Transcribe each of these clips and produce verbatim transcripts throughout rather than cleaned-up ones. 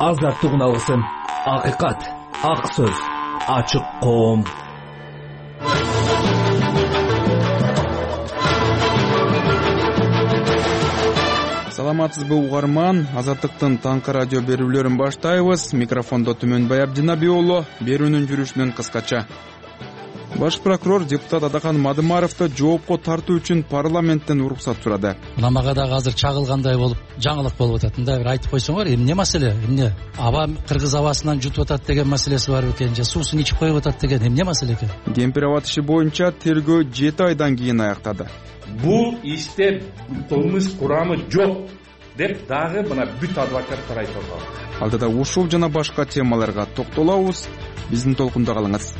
азаттык алсын. Акыйкат, ак сөз, ачык коом. Саламатсызбы угарман, Азаттыктын таңкы радио берүүлөрүн баштайбыз. Микрофондо Түмөнбай Абдинабий уулу. Берүүнүн жүрүшүнөн кыскача. Баш прокурор депутат Адахан Мадымаровду жоопко тартуу үчүн парламенттен уруксат сурады. Мага дагы азыр чагылгандай болуп, жаңылык болуп атат. Мындай бир айтып койсоңор, эмне маселе? Эмне? Аба кыргыз абасынан жутуп атат деген маселеси бар экен, же суусун ичип коюп атат деген эмне маселе экен? Кемпир аба иши боюнча тергөө жети айдан кийин аяктады. Бул иште кылмыш курамы жок деп дагы мына бүт адвокаттар айтып атат. Алдыда ушул жана башка темаларга токтолобуз. Биздин толкунда калыңыз.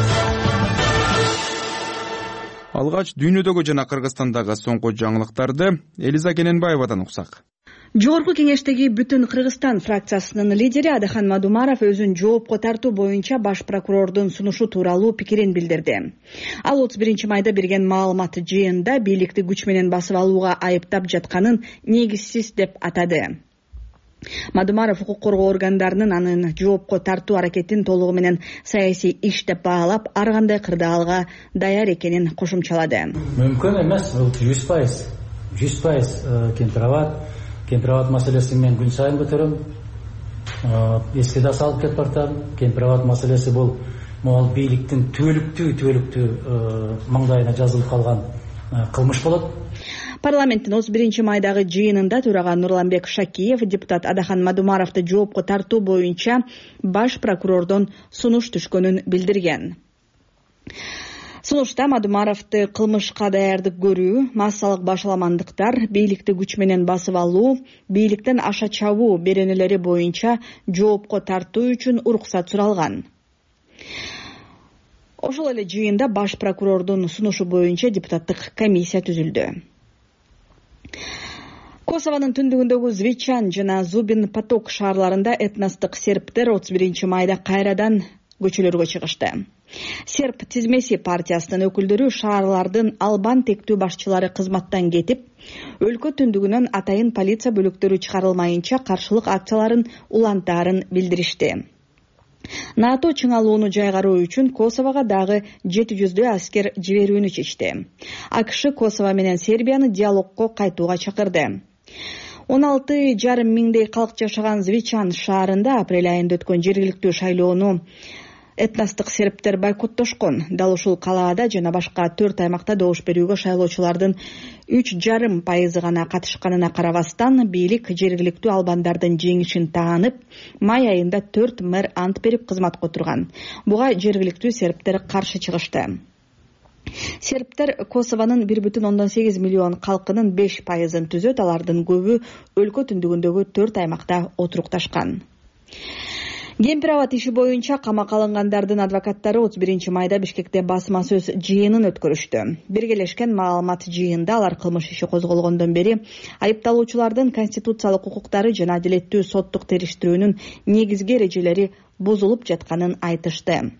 Алгач дүйнөдөгү жана Кыргызстандагы соңку жаңылыктарды Элиза Кененбаевадан уксак. Жогорку кеңештеги Бүтүн Кыргызстан фракциясынын лидери Адахан Мадымаров өзүн жоопко тартуу боюнча баш прокурордун сунушу тууралуу пикирин билдирди. Ал отуз биринчи майда берген маалымат жыйында бийликти күч менен басып алууга айыптап жатканын негизсиз деп атады. Мадымаров укук коргоо органдарынын анын жоопко тартуу аракетин толугу менен саясий иш деп баалап, ар кандай кырдаалга даяр экенин кошумчалады. Мүмкүн эмес, бул жүз пайыз. жүз пайыз кемпирабад, кемпирабад маселесин мен күн сайын көтөрөм. Эске да салып кетип бартам. Кемпирабад маселеси бул могул бийликтин түбөлүктүү түбөлүктүү маңдайына жазылып калган кылмыш болот. Парламенттин отуз биринчи майдагы жыйынында төрага Нурланбек Шакиев депутат Адахан Мадымаровду жоопко тартуу боюнча баш прокурордон сунуш түшкөнүн билдирген. Сунушта Мадымаровду кылмышка даярдык көрүү, массалык башаламандыктар, бийликти күч менен басып алуу, бийликтен аша чабуу беренелери боюнча жоопко тартуу үчүн уруксат суралган. Ошол эле жыйында баш прокурордун сунушу боюнча депутаттык комиссия түзүлдү. Косованын түндүгүндөгү Звичан жана Зубин Поток шаарларында этностук сербтер отуз биринчи майда кайрадан көчөлөргө чыгышты. Серб тизмеси партиясынын өкүлдөрү шаарлардын албан тектүү башчылары кызматтан кетип, өлкө түндүгүнөн атайын полиция бөлүктөрү чыгарылмайынча каршылык акцияларын улантаарын билдиришти. НАТО чыңалууну жайгаруу үчүн Косового дагы жети жүздөй аскер жиберүүнү чечти. АКШ Косово менен Сербияны диалогко кайтууга чакырды. он алты жарым миңдей калк жашаган Звичан шаарында апрель айында өткөн жергиликтүү шайлоону этностук сербтер бойкоттошкон. Дал ушул калаада жана башка төрт аймакта добуш берүүгө шайлоочулардын үч жарым пайызы гана катышканына карабастан, бийлик жергиликтүү албандардын жеңишин таанып, май айында төрт мэр ант берип кызматка отурган. Буга жергиликтүү сербтер каршы чыгышты. Сербтер Косованын бир бүтүн ондон сегиз миллион калкынын беш пайызын түзөт, алардын көбү өлкө түндүгүндөгү төрт аймакта отурукташкан. Кемпирабад иши боюнча камакка алынгандардын адвокаттары отуз биринчи майда Бишкекте басма сөз жыйынын өткөрүштү. Биргелешкен маалымат жыйында алар кылмыш иши козголгондон бери айыпталуучулардын конституциялык укуктары жана адилеттүү соттук териштирүүнүн негизги эрежелери бузулуп жатканын айтышты.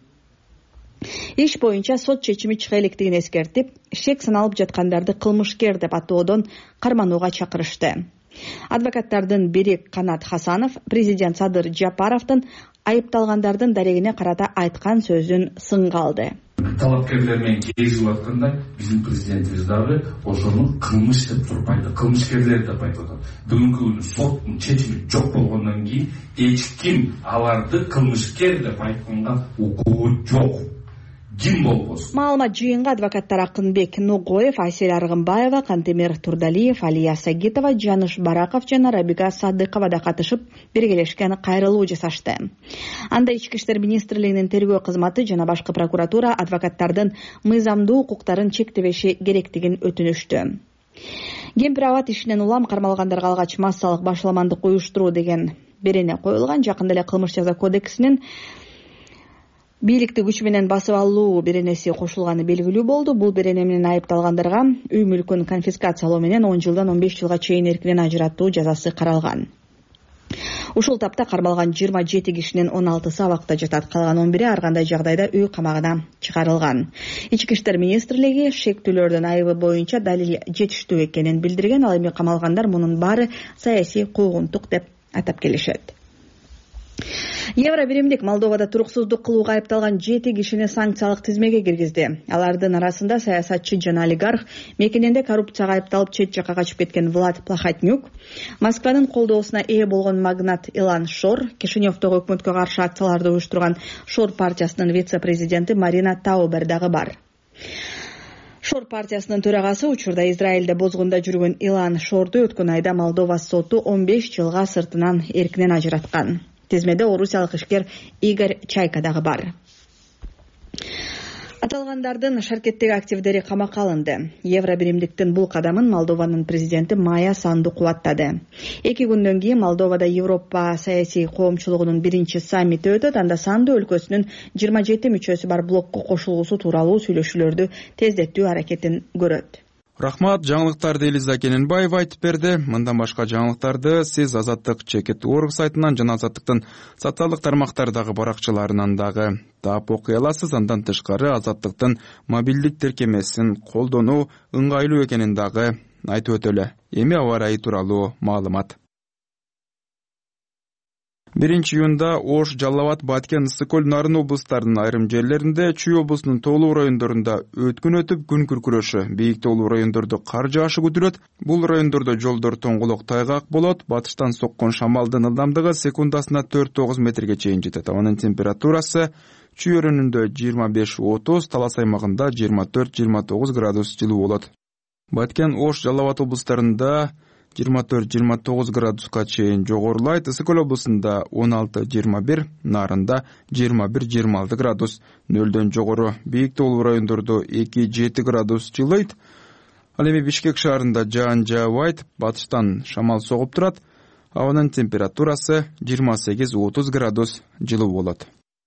Иш боюнча сот чечими чыга электигин эскертип, шек саналып жаткандарды кылмышкер деп атоодон карманууга чакырышты. Адвокаттардын бири Канат Хасанов президент Садыр Жапаровдун айыпталгандардын дарегине карата айткан сөзүн сынга алды. Талапкерлер менен кезип атканда биздин президентибиз дагы ошону кылмыш деп туруп айтты, кылмышкерлер деп айтып атат. Бүгүнкү күнү соттун чечими жок болгондон кийин эч ким аларды кылмышкер деп айтканга укугу жок. Маалымат жыйынга адвокаттар Акынбек Ногоев, Айсел Аргынбаева, Кантемир Турдалиев, Алия Сагитова, Жаныш Бараков жана Рабига Садыкова да катышып, биргелешкен кайрылуу жасашты. Анда Ички иштер министрлигинин тергөө кызматы жана башкы прокуратура адвокаттардын мыйзамдуу укуктарын чектебеши керектигин өтүнүштү. Кемпирабад ишинен улам кармалгандарга алгач массалык башаламандык уюштуруу деген берене коюлган. Жакында эле кылмыш жаза кодексинин бийликти күч менен басып алуу беренеси кошулганы белгилүү болду. Бул берене менен айыпталгандарга үй мүлкүн конфискациялоо менен он жылдан он беш жылга чейин эркинен ажыраттуу жазасы каралган. Ушул тапта кармалган жыйырма жети кишинин он алтысы абакта жатат, калган он бири ар кандай жагдайда үй камагына чыгарылган. Ички иштер министрлиги шектүүлөрдүн айыбы боюнча далил жетиштүү экенин билдирген, ал эми камалгандар мунун баары саясий куугунтук деп атап келишет. Евро биримдик Молдовада туруксуздук кылууга айыпталган жети кишини санкциялык тизмеге киргизди. Алардын арасында саясатчы жана олигарх, мекенинде коррупцияга айыпталып чет жакка качып кеткен Влад Плахотнюк, Москванын колдоосуна ээ болгон магнат Илан Шор, Кишиневдогу өкмөткө каршы акцияларды уюштурган Шор партиясынын вице-президенти Марина Таубер дагы бар. Шор партиясынын төрагасы учурда Израилде бозгунда жүргөн Илан Шорду өткөн айда Молдова соту он беш жылга сыртынан эркинен ажыраткан. Тизмеде орусиялык ишкер Игорь Чайка дагы бар. Аталгандардын шаркеттеги активдери камакка алынды. Евро биримдиктин бул кадамын Молдованын президенти Майя Санду кубаттады. Эки күндөн кийин Молдовада Европа саясий коомчулугунун биринчи саммити өтөт. Анда Санду өлкөсүнүн жыйырма жети мүчөсү бар блокко кошулуусу тууралуу сүйлөшүүлөрдү тездетүү аракетин көрөт. Рахмат, жаңылыктарды Элиза Кененбаева айтып берди. Мындан башка жаңылыктарды сиз Азаттык чекит точка орг сайтынан жана Азаттыктын социалдык тармактардагы баракчаларынан дагы таап окуй аласыз. Андан тышкары Азаттыктын мобилдик тиркемесин колдонуу ыңгайлуу экенин дагы айтып өтөлү. Эми аба ырайы тууралуу маалымат. биринчи июнда Ош, Жалал Абад, Баткен, Ысык көл, Нарын облустарынын айрым жерлеринде, Чүй облусунун тоолуу райондорунда өткүн өтүп, күн күркүрөшү, бийик тоолуу райондордо кар жаашы күтүлөт. Бул райондордо жолдор тоңголок, тайгак болот. Батыштан соккон шамалдын ылдамдыгы секундасына төрт тогуз метрге чейин жетет. Анын температурасы Чүй өрүнүндө жыйырма беш отуз, Талас аймагында жыйырма төрт жыйырма тогуз градус жылуу болот. Баткен, Ош, Жалал Абад облустарында жыйырма төрт жыйырма тогуз градуска чейин жогорулайт. Ысык көл облусунда он алты жыйырма бир, Нарында жыйырма бир жыйырма алты градус, нөлдөн жогору. Бийик тоолуу райондордо эки жети градус жылыйт. Ал эми Бишкек шаарында жаан жаабайт, батыштан шамал согуп турат. Абанын температурасы жыйырма сегиз отуз градус жылуу болот.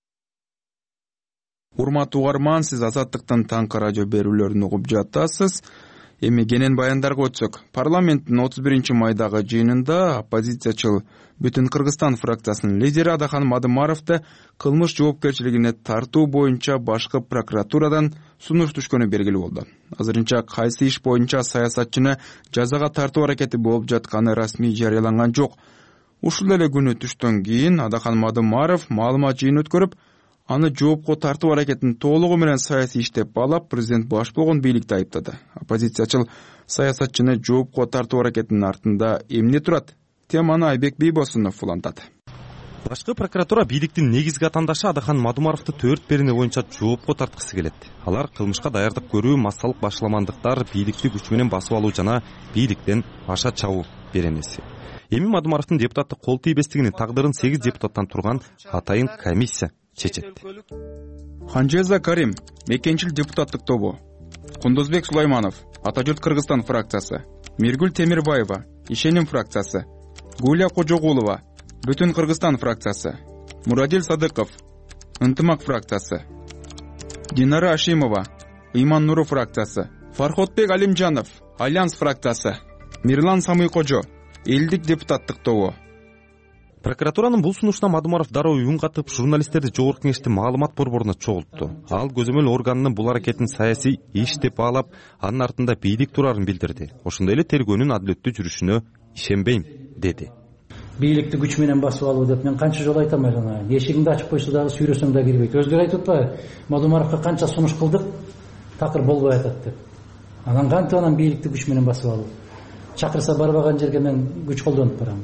Урматтуу угарман, сиз Азаттыктын таңкы радио берүүлөрүн угуп жатасыз. Эми кенен баяндарга өтсөк, парламенттин отуз биринчи майдагы жыйынында оппозициячыл Бүтүн Кыргызстан фракциясынын лидери Адахан Мадымаровду кылмыш жоопкерчилигине тартуу боюнча башкы прокуратурадан сунуш түшкөнү белгилүү болду. Азырынча кайсы иш боюнча саясатчыны жазага тартуу аракети болуп жатканы расмий жарыяланган жок. Ушул эле күнү түштөн кийин Адахан Мадымаров маалымат жыйын өткөрүп, аны жоопко тартуу аракетин толугу менен саясий иш деп баалап, президент баш болгон бийликти айыптады. Оппозициячыл саясатчыны жоопко тартуу аракетинин артында эмне турат? Теманы Айбек Бийбосунов улантат. Башкы прокуратура бийликтин негизги атандашы Адахан Мадымаровду төрт берене боюнча жоопко тарткысы келет. Алар кылмышка даярдык көрүү, массалык башаламандыктар, бийликти күч менен басып алуу жана бийликтен аша чабуу беренеси. Эми Мадымаровдун депутаттык кол тийбестигинин тагдырын сегиз депутаттан турган атайын комиссия чечет. Ханжеза Карим, мекенчил депутаттык тобу. Кундузбек Сулайманов, Ата журт Кыргызстан фракциясы. Миргүл Темирбаева, Ишеним фракциясы. Гуля Кожогулова, Бүтүн Кыргызстан фракциясы. Мурадил Садыков, Ынтымак фракциясы. Динара Ашимова, Иман Нуру фракциясы. Фархотбек Алимжанов, Альянс фракциясы. Мирлан Самыйкожо, Элдик депутаттык тобу. Прокуратуранын бул сунушуна Мадымаров дароо үн катып, журналисттерди Жогорку Кеңештин маалымат борборуна чогултту. Ал көзөмөл органынын бул аракетин саясий иш деп баалап, анын артында бийлик турарын билдирди. Ошондой эле тергөөнүн адилеттүү жүрүшүнө ишенбейм, деди. Бийликти күч менен басып алуу деп мен канча жолу айтам, жана эшигиңди ачып койсо дагы сүйрөсөң да кирбейт. Өздөрү айтып атпайбы, Мадымаровго канча сунуш кылдык, такыр болбой атат деп. Анан кантип анан бийликти күч менен басып алуу? Чакырса барбаган жерге мен күч колдонуп барам.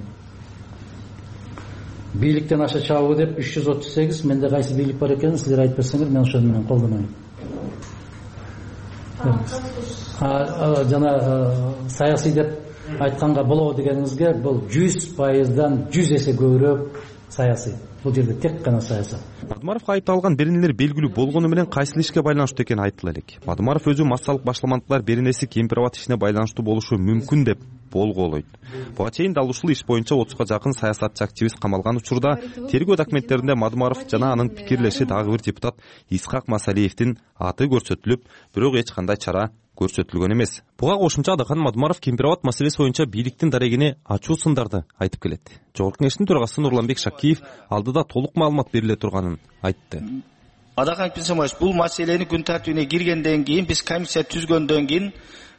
Бийликтен аша чабуу деп үч жүз отуз сегиз, менде кайсы бийлик бар экенин силер айтып берсеңер, мен ошону менен колдонойм. Жана саясий деп айтканга болобу дегениңизге, бул жүз пайыздан жүз эсе көбүрөөк саясий. Бул жерде тек гана саясат. Мадымаровго айыпталган беренелер белгилүү болгону менен кайсы ишке байланыштуу экени айтыла элек. Мадымаров өзү массалык башаламандыктар беренеси Кемпир-Абад ишине байланыштуу болушу мүмкүн деп болголойт. Буга чейин дал ушул иш боюнча отузга жакын саясатчы активист камалган учурда тергөө документтеринде Мадымаров жана анын пикирлеши дагы бир депутат Исхак Масалиевдин аты көрсөтүлүп, бирок эч кандай чара көрсөтүлгөн эмес. Буга кошумча Адахан Мадымаров Кемпир-Абад маселеси боюнча бийликтин дарегине ачуу сындарды айтып келет. Жогорку Кеңештин төрагасы Нурланбек Шакиев алдыда толук маалымат бериле турганын айтты. Адахан Пенсемович, бул маселени күн тартибине киргенден кийин, биз комиссия түзгөндөн кийин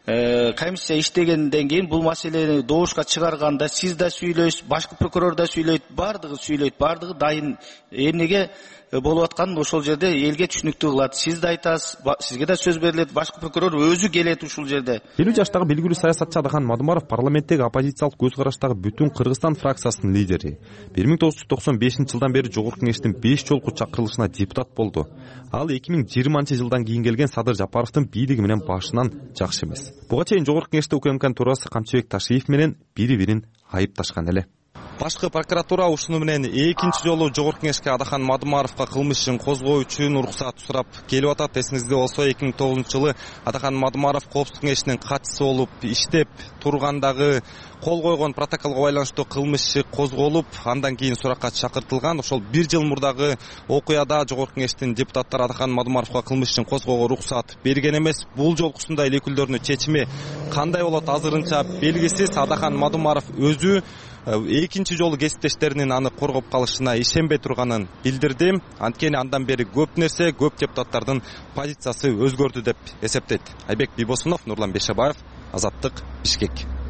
комиссия иштегенден кийин бул маселени добушка чыгарганда сиз да сүйлөйсүз, башкы прокурор да сүйлөйт, баардыгы сүйлөйт, баардыгы дайын. Эмнеге болуп атканын ошол жерде элге түшүнүктүү кылат. Сиз да айтасыз, сизге да сөз берилет, башкы прокурор өзү келет ушул жерде. элүү жаштагы белгилүү саясатчы Адахан Мадумаров парламенттеги оппозициялык көз караштагы Бүтүн Кыргызстан фракциясынын лидери. бир миң тогуз жүз токсон бешинчи жылдан бери Жогорку Кеңештин беш жолку чакырылышына депутат болду. Ал эки миң жыйырманчы жылдан кийин келген Садыр Жапаровдун бийлиги менен башынан жакшы эмес. Буга чейин Жогорку Кеңеште УКМКнын төрагасы Камчыбек Ташиев менен бири-бирин айыпташкан эле. Башкы прокуратура ушуну менен экинчи жолу Жогорку Кеңешке Адахан Мадумаровго кылмыш ишин козгоо үчүн уруксат сурап келип атат. Эсиңизде болсо эки миң тогузунчу жылы Адахан Мадумаров Коопсуздук кеңешинин катчысы болуп иштеп тургандагы кол койгон протоколго байланыштуу кылмыш иши козголуп, андан кийин суракка чакыртылган. Ошол бир жыл мурдагы окуяда Жогорку Кеңештин депутаттары Адахан Мадумаровго кылмыш ишин козгоого уруксат берген эмес. Бул жолкусундай эле өкүлдөрүнүн чечими кандай болот азырынча белгисиз. Адахан Мадумаров өзү экинчи жолу кесиптештеринин аны коргоп калышына ишенбей турганын билдирди. Анткени андан бери көп нерсе, көп депутаттардын позициясы өзгөрдү деп эсептейт. Айбек Бибосунов, Нурлан Бешебаев, Азаттык, Бишкек.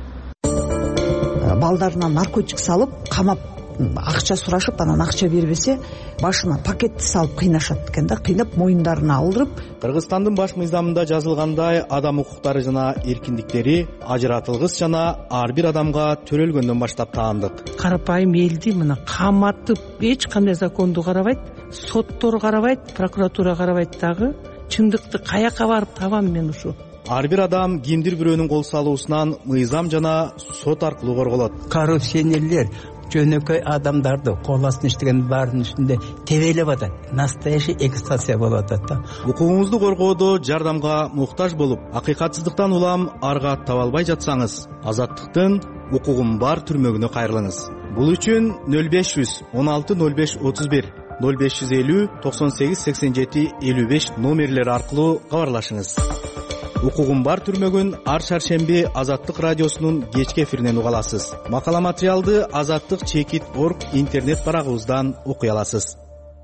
Балдарына наркотик салып, камап, акча сурашып, анан акча бербесе, башына пакетти салып кыйнашат экен да, кыйнап моюндарына алдырып. Кыргызстандын баш мыйзамында жазылгандай, адам укуктары жана эркиндиктери ажыратылгыс жана ар бир адамга төрөлгөндөн баштап таандык. Карапайым элди мына каматып, эч кандай законду карабайт, соттор карабайт, прокуратура карабайт дагы. Чындыкты каяка барып табам мен ушу? Ар бир адам кимдир бирөөнүн кол салуусунан мыйзам жана сот аркылуу корголот. Коррупционерлер жөнөкөй адамдарды кол астына иштеген баардын үстүндө тебелеп атат. Настоящий экстация болуп атат да. Укугуңузду коргоодо жардамга муктаж болуп, акыйкатсыздыктан улам арга таба албай жатсаңыз, Азаттыктын укугум бар түрмөгүнө кайрылыңыз. Бул үчүн нөл беш жүз он алты нөл беш отуз бир, нөл беш жүз элүү токсон сегиз сексен жети элүү беш номерлери аркылуу кабарлашыңыз. Укугум бар түрмөгүн ар шаршемби Азаттык радиосунун кечки эфиринен уга аласыз. Макала материалды Азаттык чекит точка орг интернет барагыбыздан окуй аласыз.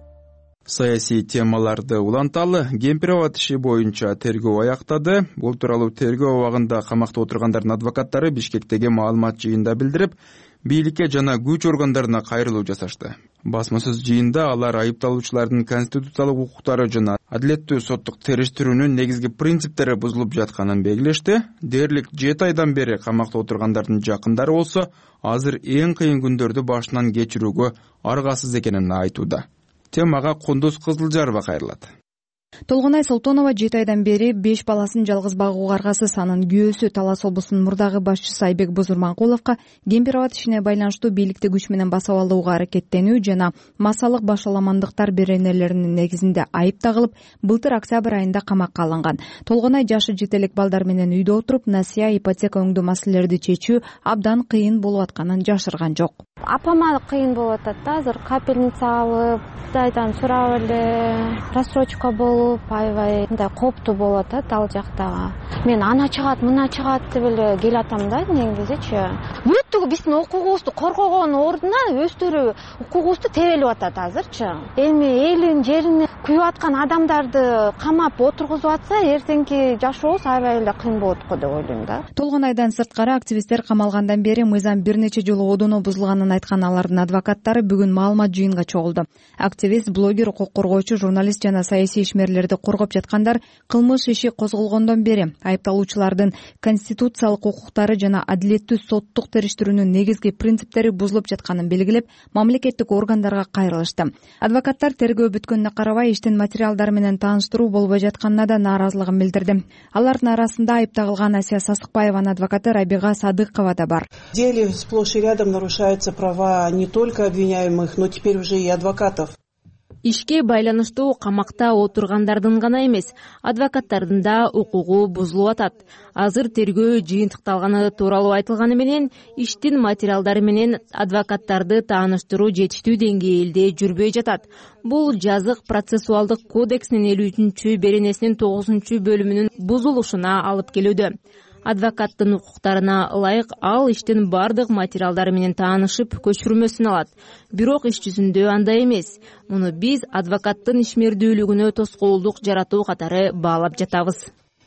Саясий темаларды уланталы Кемпирабад иши боюнча тергөө аяктады. Бул тууралуу тергөө убагында камакта отургандардын адвокаттары Бишкектеги маалымат жыйында билдирип, бийликке жана күч органдарына кайрылуу жасашты. Басмасыз жыйында алар айыпталуучулардын конституциялык укуктары жана адилеттүү соттук териштирүүнүн негизги принциптери бузулуп жатканын белгилешти. Дээрлик жети айдан бери камакта отургандардын жакындары болсо, азыр эң кыйын күндөрдү башынан кечирүүгө аргасыз экенин айтууда. Темага Кундуз Кызылжарова кайрылат. Толгонай Солтонова жети айдан бери беш баласын жалгыз багууга аргасыз. Анын күйөөсү Талас облусунун мурдагы башчысы Айбек Бузурманкуловго Кемпирабад ишине байланыштуу бийликти күч менен басып алууга аракеттенүү жана массалык башаламандыктар беренелеринин негизинде айып тагылып, былтыр октябрь айында камакка алынган. Толгонай жашы жетелик балдар менен үйдө отуруп, насыя, ипотека өңдүү маселелерди чечүү абдан кыйын болуп атканын жашырган жок. Апама кыйын болуп атат да, азыр капельница алып, Кытайдан сурап эле, рассрочка болуп, аябай мындай коптуу болуп атат ал жактагы. Мен ана чыгат, мына чыгат деп эле келатам да негизичи. Бүттүгү биздин укугубузду коргогон ордуна өздөрү укугубузду тебелип атат азырчы. Эми элин жерине күйүп аткан адамдарды камап отургузуп атса, эртеңки жашообуз аябай эле кыйын болот го деп ойлойм да. Толгонайдан сырткары активисттер камалгандан бери мыйзам бир нече жолу одоно бузулганын айткан алардын адвокаттары бүгүн маалымат жыйынга чогулду. Активист, блогер, укук коргоочу, журналист жана саясий ишмерлерди коргоп жаткандар кылмыш иши козголгондон бери айыпталуучулардын конституциялык укуктары жана адилеттүү соттук териштирүүнүн негизги принциптери бузулуп жатканын белгилеп, мамлекеттик органдарга кайрылышты. Адвокаттар тергөө бүткөнүнө карабай иштин материалдары менен тааныштыруу болбой жатканына да нааразылыгын билдирди. Алардын арасында айып тагылган Асия Сасыкбаеванын адвокаты Рабига Садыкова да бар. В деле сплошь и рядом нарушаются права не только обвиняемых, но теперь уже и адвокатов. Ишке байланыштуу камакта отургандардын гана эмес, адвокаттардын да укугу бузулуп атат. Азыр тергөө жыйынтыкталганы тууралуу айтылганы менен, иштин материалдары менен адвокаттарды тааныштыруу жетиштүү деңгээлде жүрбөй жатат. Бул жазык процессуалдык кодексинин элүү үчүнчү беренесинин тогузунчу бөлүмүнүн бузулушуна алып келүүдө. Адвокаттын укуктарына ылайык ал иштин бардык материалдары менен таанышып көчүрмөсүн алат. Бирок иш жүзүндө андай эмес. Муну биз адвокаттын ишмердүүлүгүнө тоскоолдук жаратуу катары баалап жатабыз.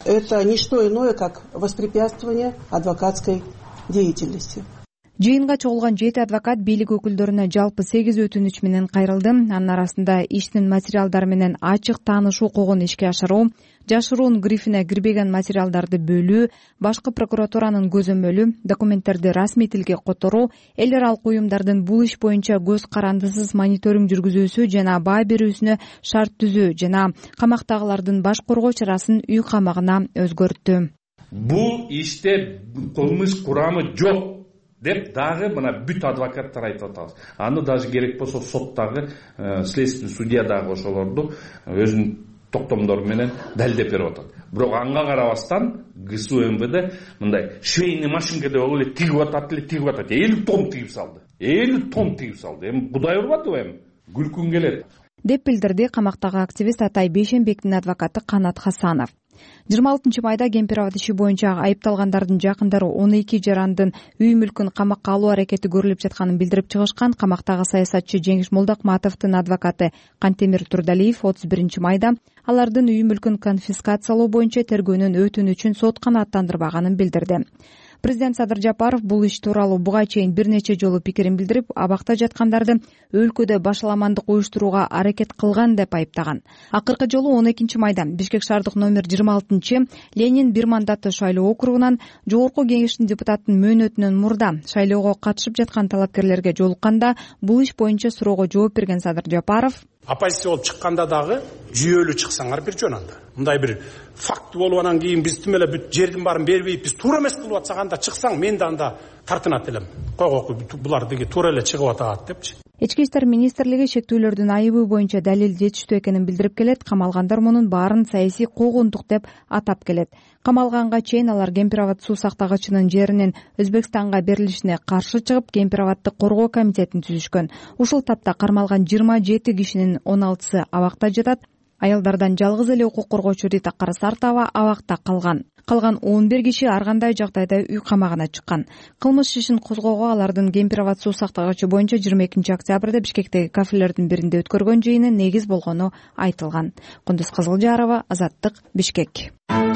Это не что иное, как воспрепятствование адвокатской деятельности. Жыйынга чогулган жети адвокат бийлик өкүлдөрүнө жалпы сегиз өтүнүч менен кайрылды. Анын арасында иштин материалдары менен ачык таанышуу укугун ишке ашыруу, жашыруун грифине кирбеген материалдарды бөлүү, башкы прокуратуранын көзөмөлү, документтерди расмий тилге которуу, эл аралык уюмдардын бул иш боюнча көз карандысыз мониторинг жүргүзүүсү жана баа берүүсүнө шарт түзүү жана камактагылардын баш коргоо чарасын үй камагына өзгөрттү. Бул иште кылмыш курамы жок деп дагы мына бүт адвокаттар айтып атабыз. Аны даже керек болсо соттагы следственный судья дагы ошолорду өзүнүн токтомдору менен далилдеп берип атат. Бирок анга карабастан ГСУ МВД мындай швейный машинкада болуп эле тигип атат эле тигип атат. элүү том тигип салды. элүү том тигип салды. Эми Кудай урбадыбы эми? Күлкүң келет. Деп билдирди камактагы активист Атай Бейшенбектин адвокаты Канат Хасанов. жыйырма алтынчы майда Кемпирабад иши боюнча айыпталгандардын жакындары он эки жарандын үй мүлкүн камакка алуу аракети көрүлүп жатканын билдирип чыгышкан. Камактагы саясатчы Жеңиш Молдокматовдун адвокаты Кантемир Турдалиев отуз биринчи майда алардын үй мүлкүн конфискациялоо боюнча тергөөнүн өтүнүчүн сот канааттандырбаганын билдирди. Президент Садыр Жапаров бул иш тууралуу буга чейин бир нече жолу пикирин билдирип, абакта жаткандарды өлкөдө башаламандык уюштурууга аракет кылган деп айыптаган. Акыркы жолу он экинчи майда Бишкек шаардык номер жыйырма алтынчы Ленин бир мандаттуу шайлоо округунан Жогорку Кеңештин депутатынын мөөнөтүнөн мурда шайлоого катышып жаткан талапкерлерге жолукканда бул иш боюнча суроого жооп берген Садыр Жапаров оппозиция болуп чыкканда дагы жүйөлүү чыксаңар бир жөн анда. Мындай бир факт болуп анан кийин биз тим эле бүт жердин баарын бербейт, биз туура эмес кылып атсак анда чыксаң мен да анда тартынат элем. Койгоку булар деги туура эле чыгып атат депчи. Ички иштер министрлиги шектүүлөрдүн айыбы боюнча далил жетиштүү экенин билдирип келет. Камалгандар мунун баарын саясий куугунтук деп атап келет. Камалганга чейин алар Кемпирабад суу сактагычынын жеринин Өзбекстанга берилишине каршы чыгып, Кемпирабадды коргоо комитетин түзүшкөн. Ушул тапта кармалган жыйырма жети кишинин он алтысы абакта жатат. Аялдардан жалгыз эле укук коргоочу Рита Карасартова абакта калган. Калган он бир киши ар кандай жагдайда үй камагына чыккан. Кылмыш ишин козгоого алардын Кемпирабад суу сактагычы боюнча жыйырма экинчи октябрда Бишкектеги кафелердин биринде өткөргөн жыйыны негиз болгону айтылган. Кундуз Кызылжарова, Азаттык, Бишкек.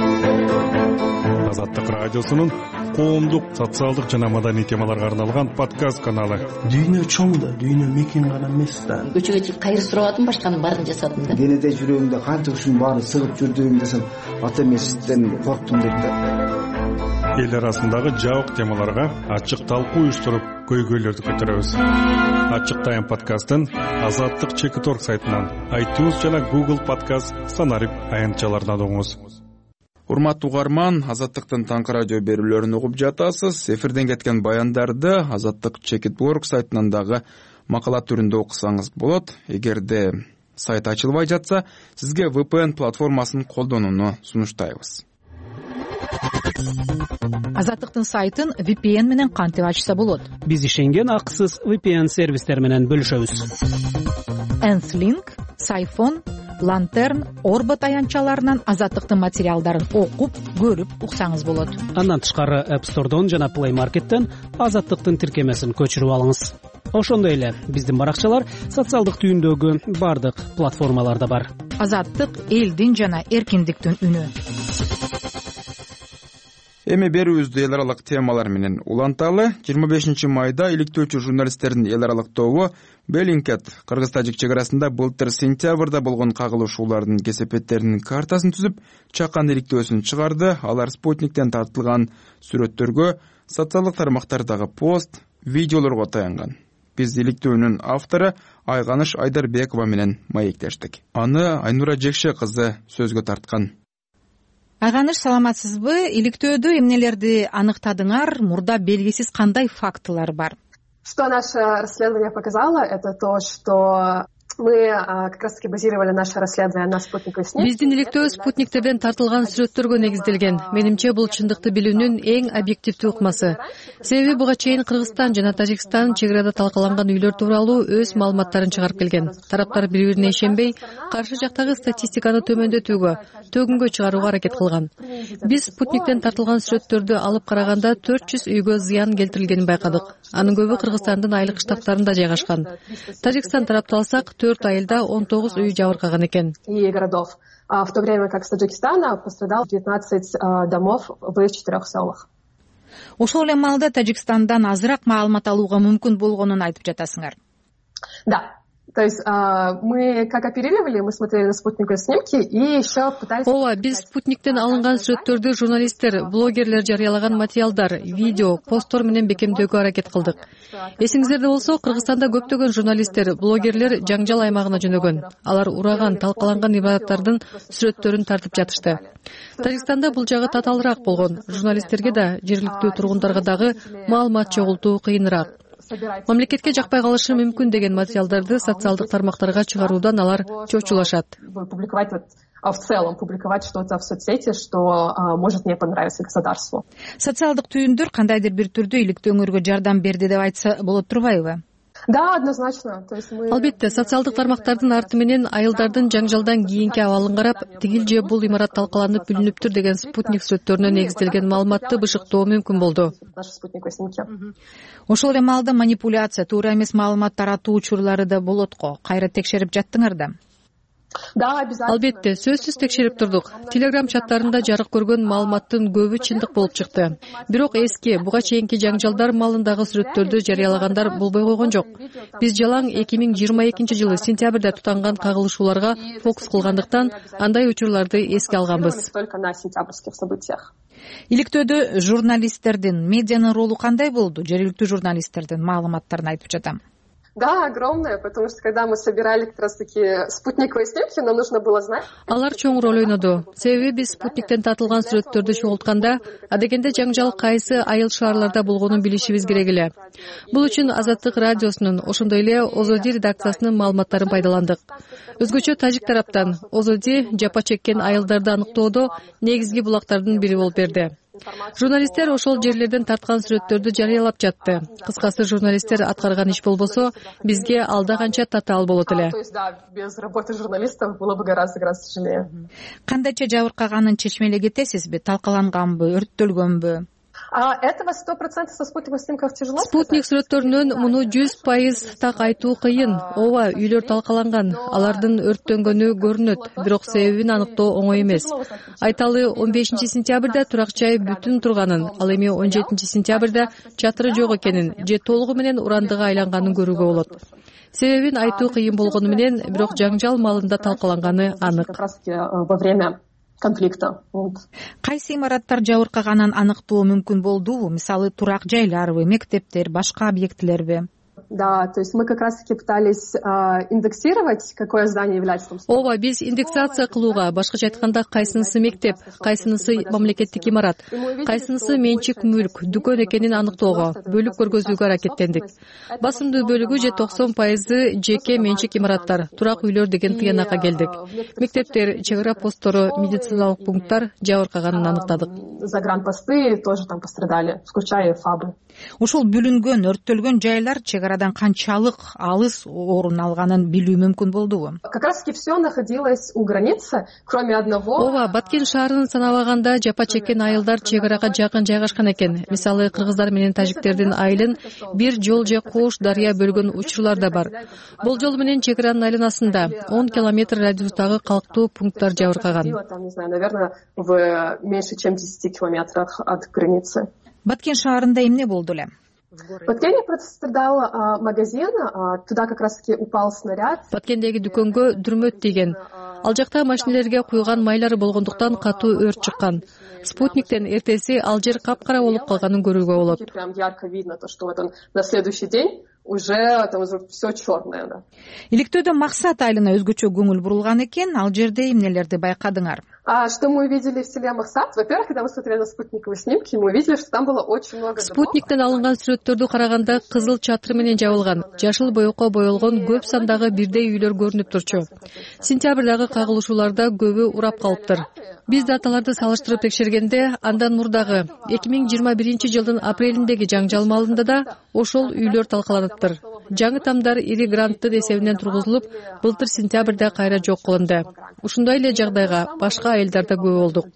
Азаттык радиосунун коомдук, социалдык жана маданий темаларга арналган подкаст каналы. Дүйнө чоң да, дүйнө мекен гана эмес да. Көчөгө чыгып кайыр сурабадым, башканын баарын жасадым да. Кенеде жүрөгүмдө канча ушунун баарын сыгып жүрдүм десем, ата эместен корктум деп да. Эл арасындагы жабык темаларга ачык талкуу уюштуруп, көйгөйлөрдү көтөрөбүз. Ачык тайм подкастын Азаттык чекит точка орг сайтынан, iTunes жана Google подкаст санарип аянтчаларынан угуңуз. Урматтуу угарман, Азаттыктын таңкы радио берүүлөрүн угуп жатасыз. Эфирден кеткен баяндарды Азаттык чекит точка орг сайтынан дагы макала түрүндө окусаңыз болот. Эгерде сайт ачылбай жатса, сизге ви пи эн платформасын колдонууну сунуштайбыз. Азаттыктын сайтын ви пи эн менен кантип ачса болот? Биз ишенген акысыз ви пи эн сервистер менен бөлүшөбүз. Энслинк, Сайфон, Лантерн, Орбот аянтчаларынан Азаттыктын материалдарын окуп, көрүп уксаңыз болот. Андан тышкары App Store'дон жана Play Market'тен Азаттыктын тиркемесин көчүрүп алыңыз. Ошондой эле биздин баракчалар социалдык түйүндөгү бардык платформаларда бар. Азаттык элдин жана эркиндиктин үнү. Эми берүүбүздү эл аралык темалар менен уланталы. жыйырма бешинчи майда иликтөөчү журналисттердин эл аралык тобу Беллингкет Кыргыз-Тажик чек арасында былтыр сентябрда болгон кагылышуулардын кесепеттеринин картасын түзүп, чакан иликтөөсүн чыгарды. Алар Спутниктен тартылган сүрөттөргө, социалдык тармактардагы пост, видеолорго таянган. Биз иликтөөнүн автору Айганыш Айдарбекова менен маектештик. Аны Айнура Жекше кызы сөзгө тарткан. Айганыш, саламатсызбы? Иликтөөдө эмнелерди аныктадыңар? Мурда белгисиз кандай фактылар бар? Что наше расследование показало, это то, что мы как раз-таки базировали наше расследование на спутниковой снимке. Биздин иликтөө спутниктерден тартылган сүрөттөргө негизделген. Менимче бул чындыкты билүүнүн эң объективдүү ыкмасы. Себеби буга чейин Кыргызстан жана Тажикстан чек арада талкаланган үйлөр тууралуу өз маалыматтарын чыгарып келген. Тараптар бири-бирине ишенбей, каршы жактагы статистиканы төмөндөтүүгө, төгүнгө чыгарууга аракет кылган. Биз спутниктен тартылган сүрөттөрдү алып караганда төрт жүз үйгө зыян келтирилгенин байкадык. Анын көбү Кыргызстандын айылык штаттарында жайгашкан. Тажикстан тарапталсак төрт айылда он тогуз үй жабыркаган экен. И городов. В то время как с Таджикистана пострадало девятнадцать домов в четырех селах. Ошол эле маалда Тажикстандан азыраак маалымат алууга мүмкүн болгонун айтып жатасыңар. Да. То есть мы как оперировали, мы смотрели на спутниковые снимки и еще пытались... Ооба, биз спутниктен алынган сүрөттөрдү журналисттер, блогерлер жарыялаган материалдар, видео, посттор менен бекемдөөгө аракет кылдык. Эсиңиздерде болсо, Кыргызстанда көптөгөн журналисттер, блогерлер жаңжал аймагына жөнөгөн. Алар ураган, талкаланган имараттардын сүрөттөрүн тартып жатышты. Тажикстанда бул жагы татаалыраак болгон. Журналисттерге да, жергиликтүү тургундарга дагы маалымат чогултуу кыйыныраак. Мамлекетке жакпай калышы мүмкүн деген материалдарды социалдык тармактарга чыгаруудан алар чочулашат. Публиковать в целом, публиковать что-то в соцсети, что может не понравиться государству. Социалдык түйүндөр кандайдыр бир түрдө иликтөөңөргө жардам берди деп айтса болот турбайбы? Да, однозначно. То есть мы... Албетте, социалдык тармактардын арты менен айылдардын жаңжалдан кийинки абалын карап, тигил же бул имарат талкаланып бүлүнүптүр деген спутник сүрөттөрүнө негизделген маалыматты бышыктоо мүмкүн болду. Ошол эле маалда манипуляция, туура эмес маалымат таратуу учурлары да болот го. Кайра текшерип жаттыңар да? Да, обязательно. Албетте, сөзсүз текшерип турдук. Телеграм чаттарында жарык көргөн маалыматтын көбү чындык болуп чыкты. Бирок эски, буга чейинки жаңжалдар маалындагы сүрөттөрдү жарыялагандар болбой койгон жок. Биз жалаң эки миң жыйырма экинчи жылы сентябрда тутанган кагылышууларга фокус кылгандыктан андай учурларды эске алганбыз. Только на сентябрьских событиях. Иликтөөдө журналисттердин, медианын ролу кандай болду? Жергиликтүү журналисттердин маалыматтарын айтып жатам. Да, огромное, потому что когда мы собирали как раз таки спутниковые снимки, нам нужно было знать. Алар чоң роль ойноду. Себеби биз спутниктен тартылган сүрөттөрдү чогултканда, адегенде жаңжал кайсы айыл шаарларда болгонун билишибиз керек эле. Бул үчүн Азаттык радиосунун, ошондой эле Озоди редакциясынын маалыматтарын пайдаландык. Өзгөчө тажик тараптан Озоди жапа чеккен айылдарды аныктоодо негизги булактардын бири болуп берди. Журналисттер ошол жерлерден тарткан сүрөттөрдү жарыялап жатты. Кыскасы, журналисттер аткарган иш болбосо, бизге алда канча татаал болот эле. То есть, да, без работы журналистов было бы гораздо-гораздо тяжелее. Кандайча жабыркаганын чечмелей кетесизби? Талкаланганбы, өрттөлгөнбү? А этого сто процентов со спутниковых снимков тяжело. Спутник сүрөттөрүнөн муну жүз пайыз так айтуу кыйын. Ооба, үйлөр талкаланган, алардын өрттөнгөнү көрүнөт, бирок себебин аныктоо оңой эмес. Айталы, он бешинчи сентябрда турак жай бүтүн турганын, ал эми он жетинчи сентябрда чатыры жок экенин же толугу менен урандыга айланганын көрүүгө болот. Себебин айтуу кыйын болгону менен, бирок жаңжал маалында талкаланганы анык. Как раз во время конфликта. Кайсы имараттар жабыркаганын аныктоо мүмкүн болдубу? Мисалы, турак жайларбы, мектептер, башка объектилерби? Да, то есть мы как раз-таки пытались э, индексировать, какое здание является... Ооба, биз индексация кылууга, башкача айтканда, кайсынысы мектеп, кайсынысы мамлекеттик имарат, кайсынысы менчик мүлк, дүкөн экенин аныктоого, бөлүп көргөзүүгө аракеттендик. Басымдуу бөлүгү же токсон пайызы жеке менчик имараттар, турак үйлөр деген тыянакка келдик. Мектептер, чек ара посттору, медициналык пункттар жабыркаганын аныктадык. Загранпосты тоже там пострадали, включая ФАБы. Ушул бүлүнгөн, өрттөлгөн жайлар чек арадан канчалык алыс орун алганын билүү мүмкүн болдубу? Как раз таки все находилось у границы, кроме одного. Ооба, Баткен шаарынын санабаганда жапа чеккен айылдар чек арага жакын жайгашкан экен. Мисалы, кыргыздар менен тажиктердин айылын бир жол же коош дарыя бөлгөн учурлар да бар. Болжол менен чек аранын айланасында он километр радиустагы калктуу пункттар жабыркаган. Там, не знаю, наверное, в меньше чем десяти километрах от границы. Баткен шаарында эмне болду эле? В Баткене пострадал а, магазин, а, туда как раз-таки упал снаряд. Баткендеги дүкөнгө дүрмөт тийген. Ал жакта машинелерге куйган майлары болгондуктан катуу өрт чыккан. Спутниктен эртеси ал жер капкара болуп калганын көрүүгө болот. Прям ярко видно то, что вот он на следующий день уже там уже все черное, да. Иликтөөдө Максат айылына өзгөчө көңүл бурулган экен, ал жерде эмнелерди байкадыңар? А что мы увидели в селе Максат? Во-первых, когда мы смотрели на спутниковые снимки, мы увидели, что там было очень много домов. Спутниктен алынган сүрөттөрдү караганда кызыл чатыр менен жабылган, жашыл боекко боелгон көп сандагы бирдей үйлөр көрүнүп турчу. Сентябрдагы кагылышууларда көбү урап калыптыр. Биз даталарды салыштырып текшергенде, андан мурдагы эки миң жыйырма биринчи жылдын апрелиндеги жаңжал маалында да ошол үйлөр талкаланыптыр. жаңы тамдар ири гранттын эсебинен тургузулуп, былтыр сентябрда кайра жок кылынды. Ушундай эле жагдайга башка айылдар да күбө болдук.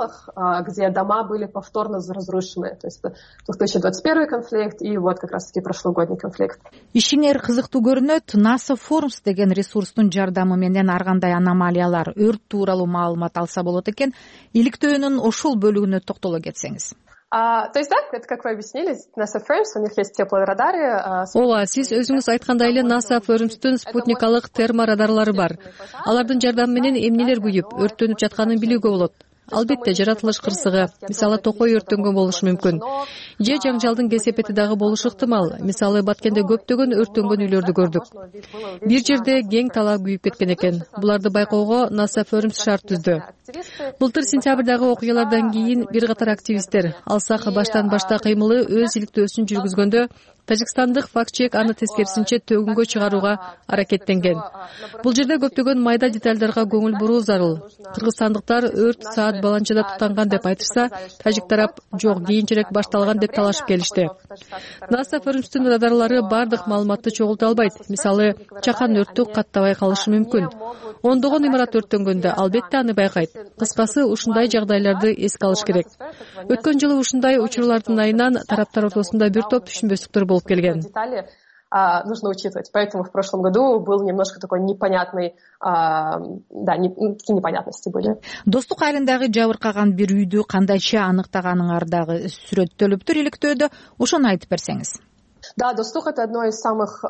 Где дома были повторно разрушены. То есть две тысячи двадцать первый конфликт и вот как раз-таки прошлогодний конфликт. Ишиңер кызыктуу көрүнөт. NASA Forums деген ресурстун жардамы менен ар кандай аномалиялар, өрт тууралуу маалымат алса болот экен. Иликтөөнүн ошол бөлүгүнө токтоло кетсеңиз. А, то есть, да, это как вы объяснили, NASA Forums, у них есть теплорадары. А... Ооба, сиз өзүңүз айткандай эле NASA Forumстун спутникалык терморадарлары бар. Алардын жардамы менен эмнелер күйүп, өрттөнүп жатканын билүүгө болот. Албетте, жаратылыш кырсыгы, мисалы токой өрттөнгөн болушу мүмкүн. Же жаңжалдын кесепети дагы болушу ыктымал. Мисалы Баткенде көптөгөн өрттөнгөн үйлөрдү көрдүк. Бир жерде кең талаа күйүп кеткен экен. Буларды байкоого NASA Forums шарт түздү. Былтыр сентябрдагы окуялардан кийин бир катар активисттер алсак баштан башта кыймылы өз иликтөөсүн жүргүзгөндө тажикстандык факт-чек аны тескерисинче төгүнгө чыгарууга аракеттенген. Бул жерде көптөгөн майда детальдарга көңүл буруу зарыл. Кыргызстандыктар өрт саат баланчада тутанган деп айтышса, тажик тарап жок, кийинчерээк башталган деп талашып келишти. NASA Forumстун радарлары бардык маалыматты чогулта албайт. Мисалы, чакан өрттү каттабай калышы мүмкүн. Ондогон имарат өрттөнгөндө албетте аны байкайт. Кыскасы, ушундай жагдайларды эске алыш керек. Өткөн жылы ушундай учурлардын айынан тараптар ортосунда бир топ түшүнбөстүктөр болуп келген. А, нужно учитывать. Поэтому в прошлом году был немножко такой непонятный, а, да, не, такие непонятности были. Достук айылындагы жабыркаган бир үйдү кандайча аныктаганыңардагы сүрөттөлүптүр иликтөөдө, ошону айтып берсеңиз. Да, Достух — это одно из самых,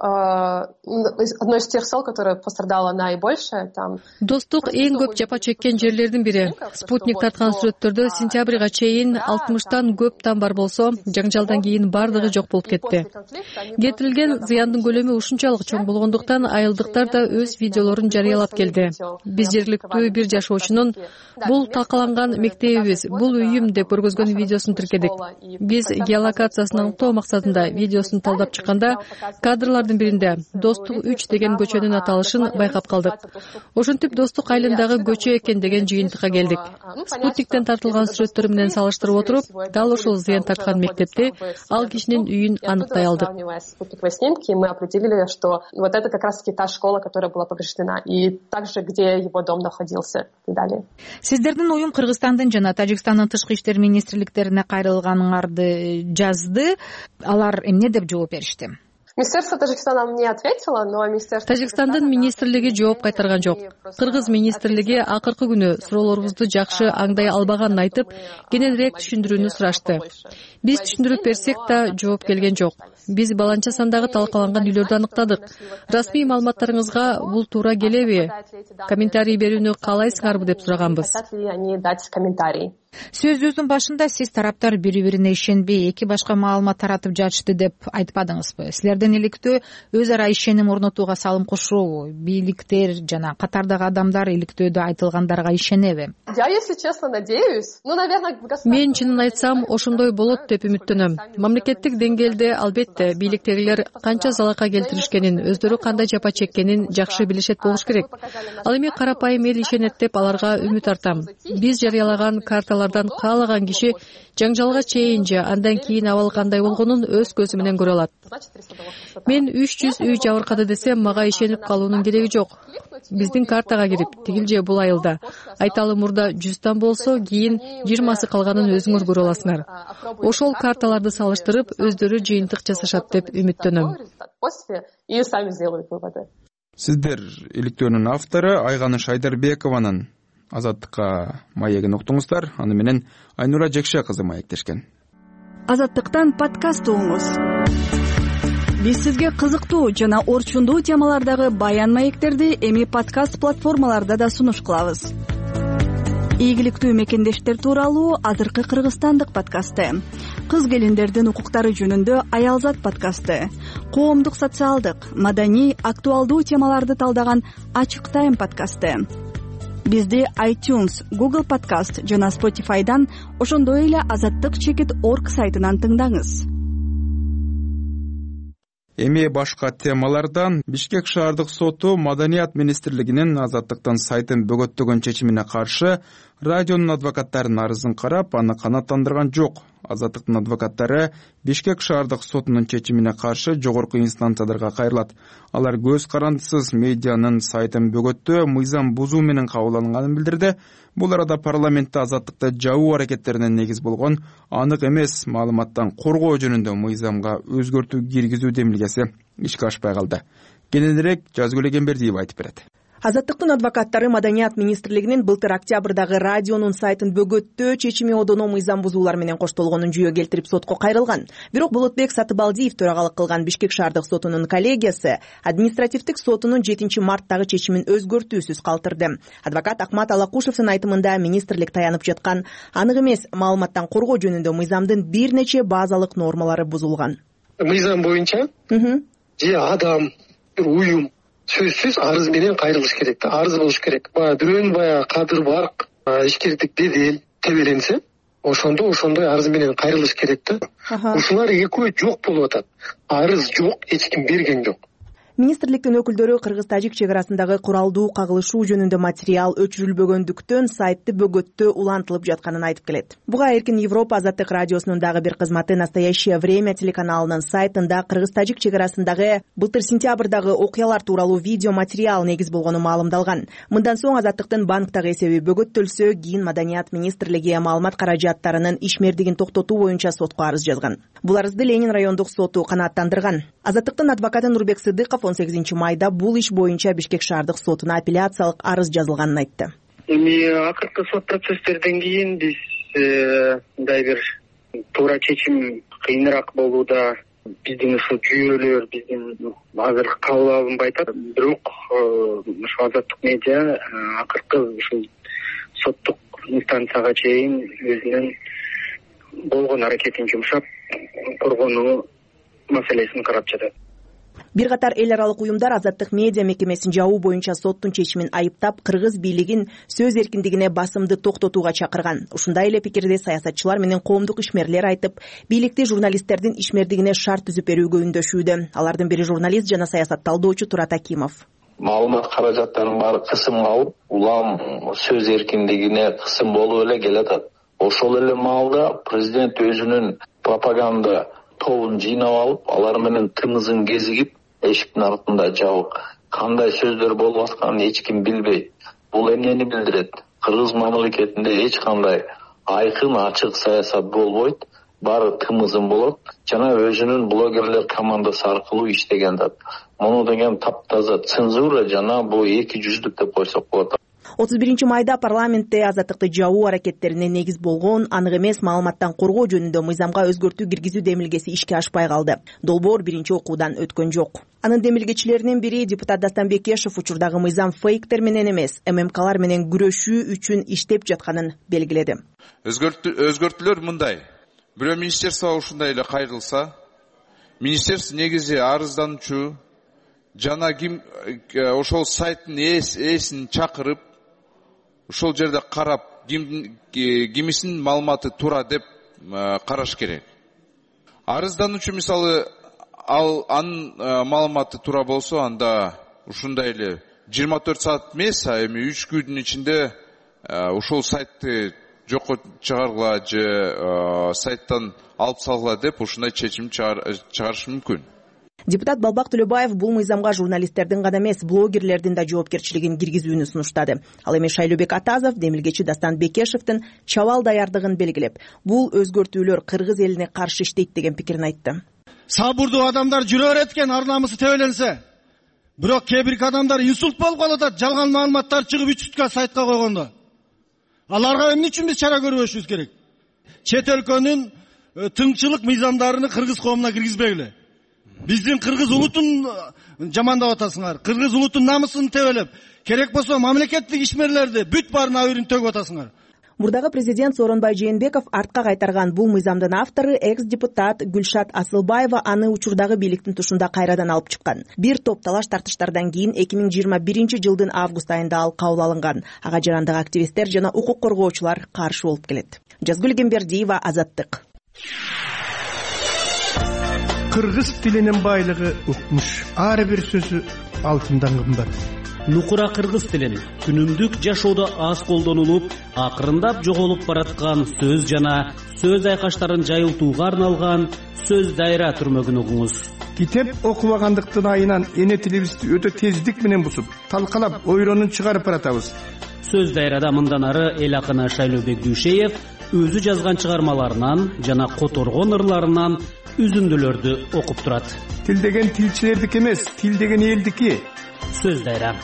одно из тех сел, которое пострадало наибольше. Там... Достук эң көп жапа чеккен жерлердин бири. Спутник тарткан сүрөттөрдө сентябрга чейин алтымыштан көп там бар болсо, жаңжалдан кийин бардыгы жок болуп кетти. Кетирилген зыяндын көлөмү ушунчалык чоң болгондуктан айылдыктар да өз видеолорун жарыялап келди. Биз жергиликтүү бир жашоочунун бул такаланган мектебибиз, бул үйүм деп көргөзгөн видеосун тиркедик. Биз геолокациясын аныктоо максатында видеосун талдап чыкканда кадрлардын биринде Достук үч деген көчөнүн аталышын байкап калдык. Ошентип Достук айылындагы көчө экен деген жыйынтыкка келдик. Спутниктен тартылган сүрөттөр менен салыштырып отуруп, дал ошол зыян тарткан мектепти, ал кишинин үйүн аныктай алдык. Мы определили, что вот это как раз-таки та школа, которая была повреждена, и также где его дом находился и далее. Сиздердин уюм Кыргызстандын жана Тажикстандын тышкы иштер министрликтерине кайрылганыңарды жазды. Алар эмне деп жооп беришти? Министерство Таджикистана мне ответило, но министерство... Тажикстандын министрлиги жооп кайтарган жок. Кыргыз министрлиги акыркы күнү суроолорубузду жакшы аңдай албаганын айтып, кененирээк түшүндүрүүнү сурашты. Биз түшүндүрүп берсек да жооп келген жок. Биз баланча сандагы талкаланган үйлөрдү аныктадык. Расмий маалыматтарыңызга бул туура келеби? Комментарий берүүнү каалайсыңарбы деп сураганбыз. Сөзүңүздүн башында сиз тараптар бири-бирине ишенбей, эки башка маалымат таратып жатышты деп айтпадыңызбы? Силердин иликтөө өз ара ишеним орнотууга салым кошобу? Бийликтер жана катардагы адамдар иликтөөдө айтылгандарга ишенеби? Я, если честно, надеюсь. Ну, наверное, мен чынын айтсам, ошондой болот деп үмүттөнөм. Мамлекеттик деңгээлде албетте бийликтегилер канча залалга келтиришкенин, өздөрү кандай жапа чеккенин жакшы билишет болуш керек. Ал эми карапайым эл ишенет деп аларга үмүт артам. Биз жарыялаган карталардан каалаган киши жаңжалга чейин же андан кийин абал кандай болгонун өз көзү менен көрө алат. Мен үч жүз үй жабыркады десем, мага ишенип калуунун кереги жок. Биздин картага кирип, тигил же бул айылда айталы мурда жүздөн болсо, кийин жыйырмасы калганын өзүңөр көрө аласыңар. Ошол карталарды салыштырып, өздөрү жыйынтык жасашат деп үмүттөнөм. Сиздер иликтөөнүн автору Айганыш Айдарбекованын Азаттыкка маегин уктуңуздар. Аны менен Айнура Жекше кызы маектешкен. Азаттыктан подкаст угуңуз. Биз сизге кызыктуу жана орчундуу темалардагы баян маектерди эми подкаст платформаларда да сунуш кылабыз. Ийгиликтүү мекендештер тууралуу азыркы кыргызстандык подкасты, кыз келиндердин укуктары жөнүндө Аялзат подкасты, коомдук социалдык, маданий, актуалдуу темаларды талдаган Ачык Тайм подкасты. Бизди iTunes, Google Podcast жана Spotify'дан, ошондой эле азаттык чекит точка орг сайтынан тыңдаңыз. Эми башка темалардан Бишкек шаардык соту Маданият министрлигинин Азаттыктын сайтын бөгөттөгөн чечимине каршы радионун адвокаттарынын арызын карап, аны канааттандырган жок. Азаттыктын адвокаттары Бишкек шаардык сотунун чечимине каршы жогорку инстанцияларга кайрылат. Алар көз карандысыз медианын сайтын бөгөттөө мыйзам бузуу менен кабыл алынганын билдирди. Бул арада парламентте азаттыкты жабуу аракеттерине негиз болгон анык эмес маалыматтан коргоо жөнүндө мыйзамга өзгөртүү киргизүү демилгеси ишке ашпай калды. Кененирээк Жазгүл Эгембердиева айтып берет. Азаттыктын адвокаттары Маданият министрлигинин былтыр октябрдагы радионун сайтын бөгөттөө чечими одоно мыйзам бузуулар менен коштолгонун жүйө келтирип сотко кайрылган. Бирок Болотбек Сатыбалдиев төрагалык кылган Бишкек шаардык сотунун коллегиясы административдик сотунун жетинчи марттагы чечимин өзгөртүүсүз калтырды. Адвокат Акмат Алакушевдин айтымында министрлик таянып жаткан анык эмес маалыматтан коргоо жөнүндө мыйзамдын бир нече базалык нормалары бузулган. Мыйзам боюнча же адам, бир уюм сөзсүз арыз менен кайрылыш керек да, арыз болуш керек. Баягы бирөөнүн баягы кадыр барк, ишкердик бедел тебеленсе, ошондо ошондой арыз менен кайрылыш керек да. Ушулар экөө жок болуп атат. Арыз жок, эч ким берген жок. Министрликтин өкүлдөрү кыргыз-тажик чек арасындагы куралдуу кагылышуу жөнүндө материал өчүрүлбөгөндүктөн сайтты бөгөттөө улантылып жатканын айтып келет. Буга Эркин Европа Азаттык радиосунун дагы бир кызматы Настоящее время телеканалынын сайтында кыргыз-тажик чек арасындагы былтыр сентябрдагы окуялар тууралуу видео материал негиз болгону маалымдалган. Мындан соң Азаттыктын банктагы эсеби бөгөттөлсө, кийин Маданият министрлиги маалымат каражаттарынын ишмердигин токтотуу боюнча сотко арыз жазган. Бул арызды Ленин райондук соту канааттандырган. Азаттыктын адвокаты Нурбек Сыдыков он сегизинчи майда бул иш боюнча Бишкек шаардык сотуна апелляциялык арыз жазылганын айтты. Эми акыркы сот процесстерден кийин биз мындай бир туура чечим кыйыныраак болууда, биздин ушул жүйөлөр биздин азыр кабыл алынбай атат. Бирок ушул Азаттык медиа акыркы ушул соттук инстанцияга чейин өзүнүн болгон аракетин жумшап коргонуу маселесин карап жатат. Бир катар эл аралык уюмдар Азаттык медиа мекемесин жабуу боюнча соттун чечимин айыптап, кыргыз бийлигин сөз эркиндигине басымды токтотууга чакырган. Ушундай эле пикирди саясатчылар менен коомдук ишмерлер айтып, бийликти журналисттердин ишмердигине шарт түзүп берүүгө үндөшүүдө. Алардын бири журналист жана саясат талдоочу Турат Акимов. Маалымат каражаттарынын баары кысым алып, улам сөз эркиндигине кысым болуп эле келатат. Ошол эле маалда президент өзүнүн пропаганда тобун жыйнап алып, алар менен тымызын кезигип, эшиктин артында жабык кандай сөздөр болуп атканын эч ким билбейт. Бул эмнени билдирет? Кыргыз мамлекетинде эч кандай айкын, ачык саясат болбойт, баары тымызын болот жана өзүнүн блогерлер командасы аркылуу иштеген да. Муну деген таптаза цензура жана бул эки жүздүк деп койсок болот. отуз биринчи майда парламентте Азаттыкты жабуу аракеттерине негиз болгон анык эмес маалыматтан коргоо жөнүндө мыйзамга өзгөртүү киргизүү демилгеси ишке ашпай калды. Долбоор биринчи окуудан өткөн жок. Анын демилгечилеринин бири депутат Дастан Бекешев учурдагы мыйзам фейктер менен эмес, ММКлар менен күрөшүү үчүн иштеп жатканын белгиледи. Өзгөртүүлөр мындай. Бирөө министерство ушундай эле кайрылса, министерство негизи арыздануучу жана ким ошол сайттын ээсин чакырып, ошол жерде карап, ким кимисинин маалыматы туура деп караш керек. Арыздануучу мисалы ал анын маалыматы туура болсо, анда ушундай эле жыйырма төрт саат эмес, а эми үч күндүн ичинде ошол сайтты жокко чыгаргыла же сайттан алып салгыла деп ушундай чечим чыгарыш мүмкүн. Депутат Балбак Төлөбаев бул мыйзамга журналисттердин гана эмес, блогерлердин да жоопкерчилигин киргизүүнү сунуштады. Ал эми Шайлообек Атазов демилгечи Дастан Бекешевдин чабал даярдыгын белгилеп, бул өзгөртүүлөр кыргыз элине каршы иштейт деген пикирин айтты. Сабурдуу адамдар жүрө береткен, ар намысы тебеленсе. Бирок кээ бир адамдар инсульт болуп калып атат, жалган маалыматтар чыгып үч сутка сайтка койгондо. Аларга эмне үчүн биз чара көрбөшүбүз керек? Чет өлкөнүн тыңчылык мыйзамдарын кыргыз коомуна киргизбегиле. Биздин кыргыз улутун жамандап атасыңар. Кыргыз улутун намысын тебелеп, керек болсо мамлекеттик ишмерлерди бүт баарын абырын төгүп атасыңар. Мурдагы президент Сооронбай Жээнбеков артка кайтарган бул мыйзамдын автору экс-депутат Гүлшат Асылбаева аны учурдагы бийликтин тушунда кайрадан алып чыккан. Бир топ талаш тартыштардан кийин эки миң жыйырма биринчи жылдын август айында ал кабыл алынган. Ага жарандык активисттер жана укук коргоочулар каршы болуп келет. Жазгүл Эгембердиева, Азаттык. кыргыз тилинин байлыгы укмуш, ар бир сөзү алтындан кымбат. Нукура кыргыз тилин күнүмдүк жашоодо аз колдонулуп, акырындап жоголуп бараткан сөз жана сөз айкаштарын жайылтууга арналган сөз дайра түрмөгүн угуңуз. Китеп окубагандыктын айынан эне тилибизди өтө тездик менен бусуп, талкалап, ойронун чыгарып баратабыз. Сөз дайрада мындан ары эл акыны Шайлообек Дүйшеев өзү жазган чыгармаларынан жана которгон ырларынан үзүндүлөрдү окуп турат. Тил деген тилчилердики эмес, тил деген элдики. Сөз дайра.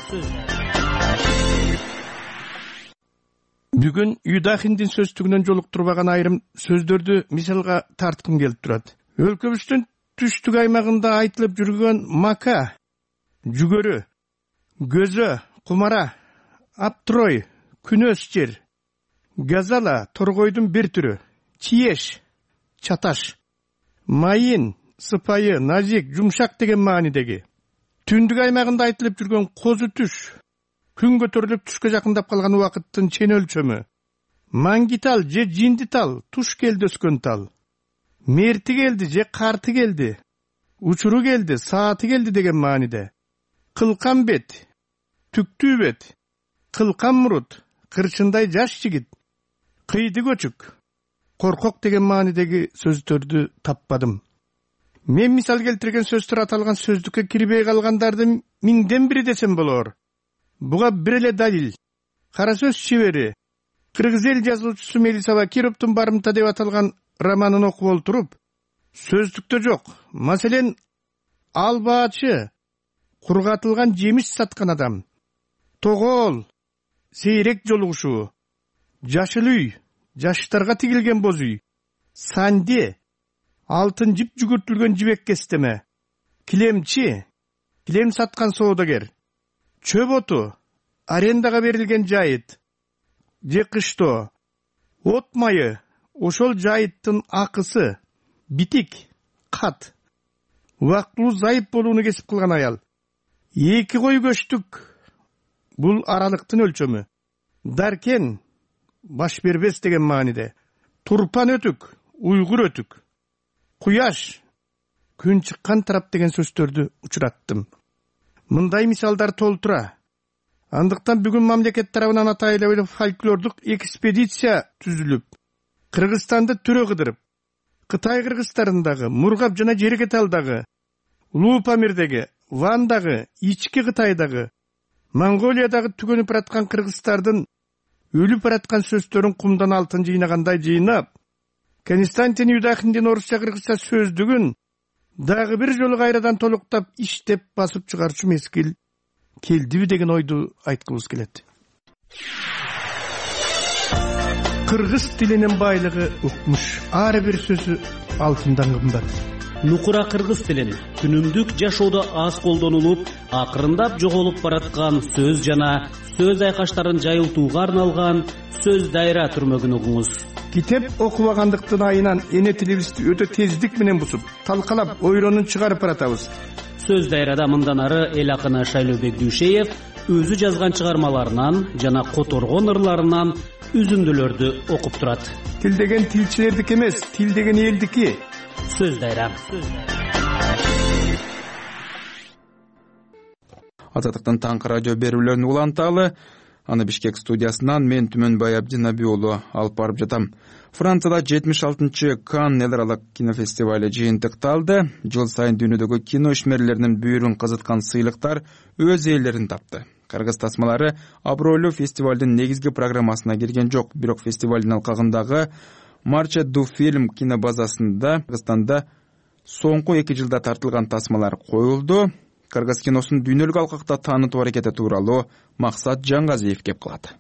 Бүгүн Юдахиндин сөздүгүнөн жолуктурбаган айрым сөздөрдү мисалга тарткым келип турат. Өлкөбүздүн түштүк аймагында айтылып жүргөн мака, жүгөрү, көзө, кумара, аптрой, күнөс жер, газала, торгойдун бир түрү, чиеш, чаташ, майын, сыпайы, назик, жумшак деген маанидеги. Түндүк аймагында айтылып жүргөн козу түш, күн көтөрүлүп түшкө жакындап калган убакыттын чен өлчөмү, маңгитал же жиндитал, туш келди өскөн тал, мерти келди же карты келди, учуру келди, сааты келди деген мааниде. Кылкан бет, түктүү бет, кылкан мурут, кырчындай жаш жигит, кыйды көчүк, коркок деген маанидеги сөздөрдү таппадым. Мен мисал келтирген сөздөр аталган сөздүккө кирбей калгандардын миңден бири десем болор. Буга бир эле далил. Кара сөз чебери, кыргыз эл жазуучусу Мелисава Кировдун барымта деп аталган романын окуп олтуруп, сөздүктө жок. Маселен, албаачы, кургатылган жемиш саткан адам, тогоол, сейрек жолугушуу, жашыл үй, жаштарга тигилген боз үй, санде, алтын жип жүгүртүлгөн жибек кестеме, килемчи, килем саткан соодагер, чөп оту, арендага берилген жайыт, же кыштоо, от майы, ошол жайыттын акысы, битик, кат, убактылуу зайып болууну кесип кылган аял, эки кой көчтүк, бул аралыктын өлчөмү, даркен, баш бербес деген мааниде, турпан өтүк, уйгур өтүк, куяш, күн чыккан тарап деген сөздөрдү учураттым. Мындай мисалдар толтура. Андыктан бүгүн мамлекет тарабынан атайлуу фольклордук экспедиция түзүлүп, Кыргызстанды түрө кыдырып, Кытай кыргыздарындагы, Мургап жана Жеркеталдагы, Улуу Памирдеги, Вандагы, Ички Кытайдагы, Монголиядагы түгөнүп бараткан кыргыздардын өлүп бараткан сөздөрүн кумдан алтын жыйнагандай жыйнап, Константин Юдахиндин орусча кыргызча сөздүгүн дагы бир жолу кайрадан толуктап иштеп басып чыгарчу мезгил келдиби деген ойду айткыбыз келет. Кыргыз тилинин байлыгы укмуш, ар бир сөзү алтындан кымбат. Нукура кыргыз тилин күнүмдүк жашоодо аз колдонулуп, акырындап жоголуп бараткан сөз жана сөз айкаштарын жайылтууга арналган сөз дайра түрмөгүн угуңуз. Китеп окубагандыктын айынан эне тилибизди өтө тездик менен бусуп, талкалап, ойронун чыгарып баратабыз. Сөз дайрада мындан ары эл акыны Шайлообек Дүйшеев өзү жазган чыгармаларынан жана которгон ырларынан үзүндүлөрдү окуп турат. Тил деген тилчилердики эмес, тил деген элдики. Сөз дайра. Азаттыктын таңкы радио берүүлөрүн уланталы. Аны Бишкек студиясынан мен Түмөнбай Абдинаби уулу алып барып жатам. Францияда жетимиш алтынчы Канн эл аралык кинофестивалы жыйынтыкталды. Жыл сайын дүйнөдөгү кино ишмерлеринин бүйүрүн кызыткан сыйлыктар өз ээлерин тапты. Кыргыз тасмалары абройлуу фестивалдын негизги программасына кирген жок, бирок фестивалдын алкагындагы Марча ду фильм кинобазасында Кыргызстанда соңку эки жылда тартылган тасмалар коюлду. Кыргыз киносун дүйнөлүк алкакта таанытуу аракети тууралуу Максат Жаңгазиев кеп кылат.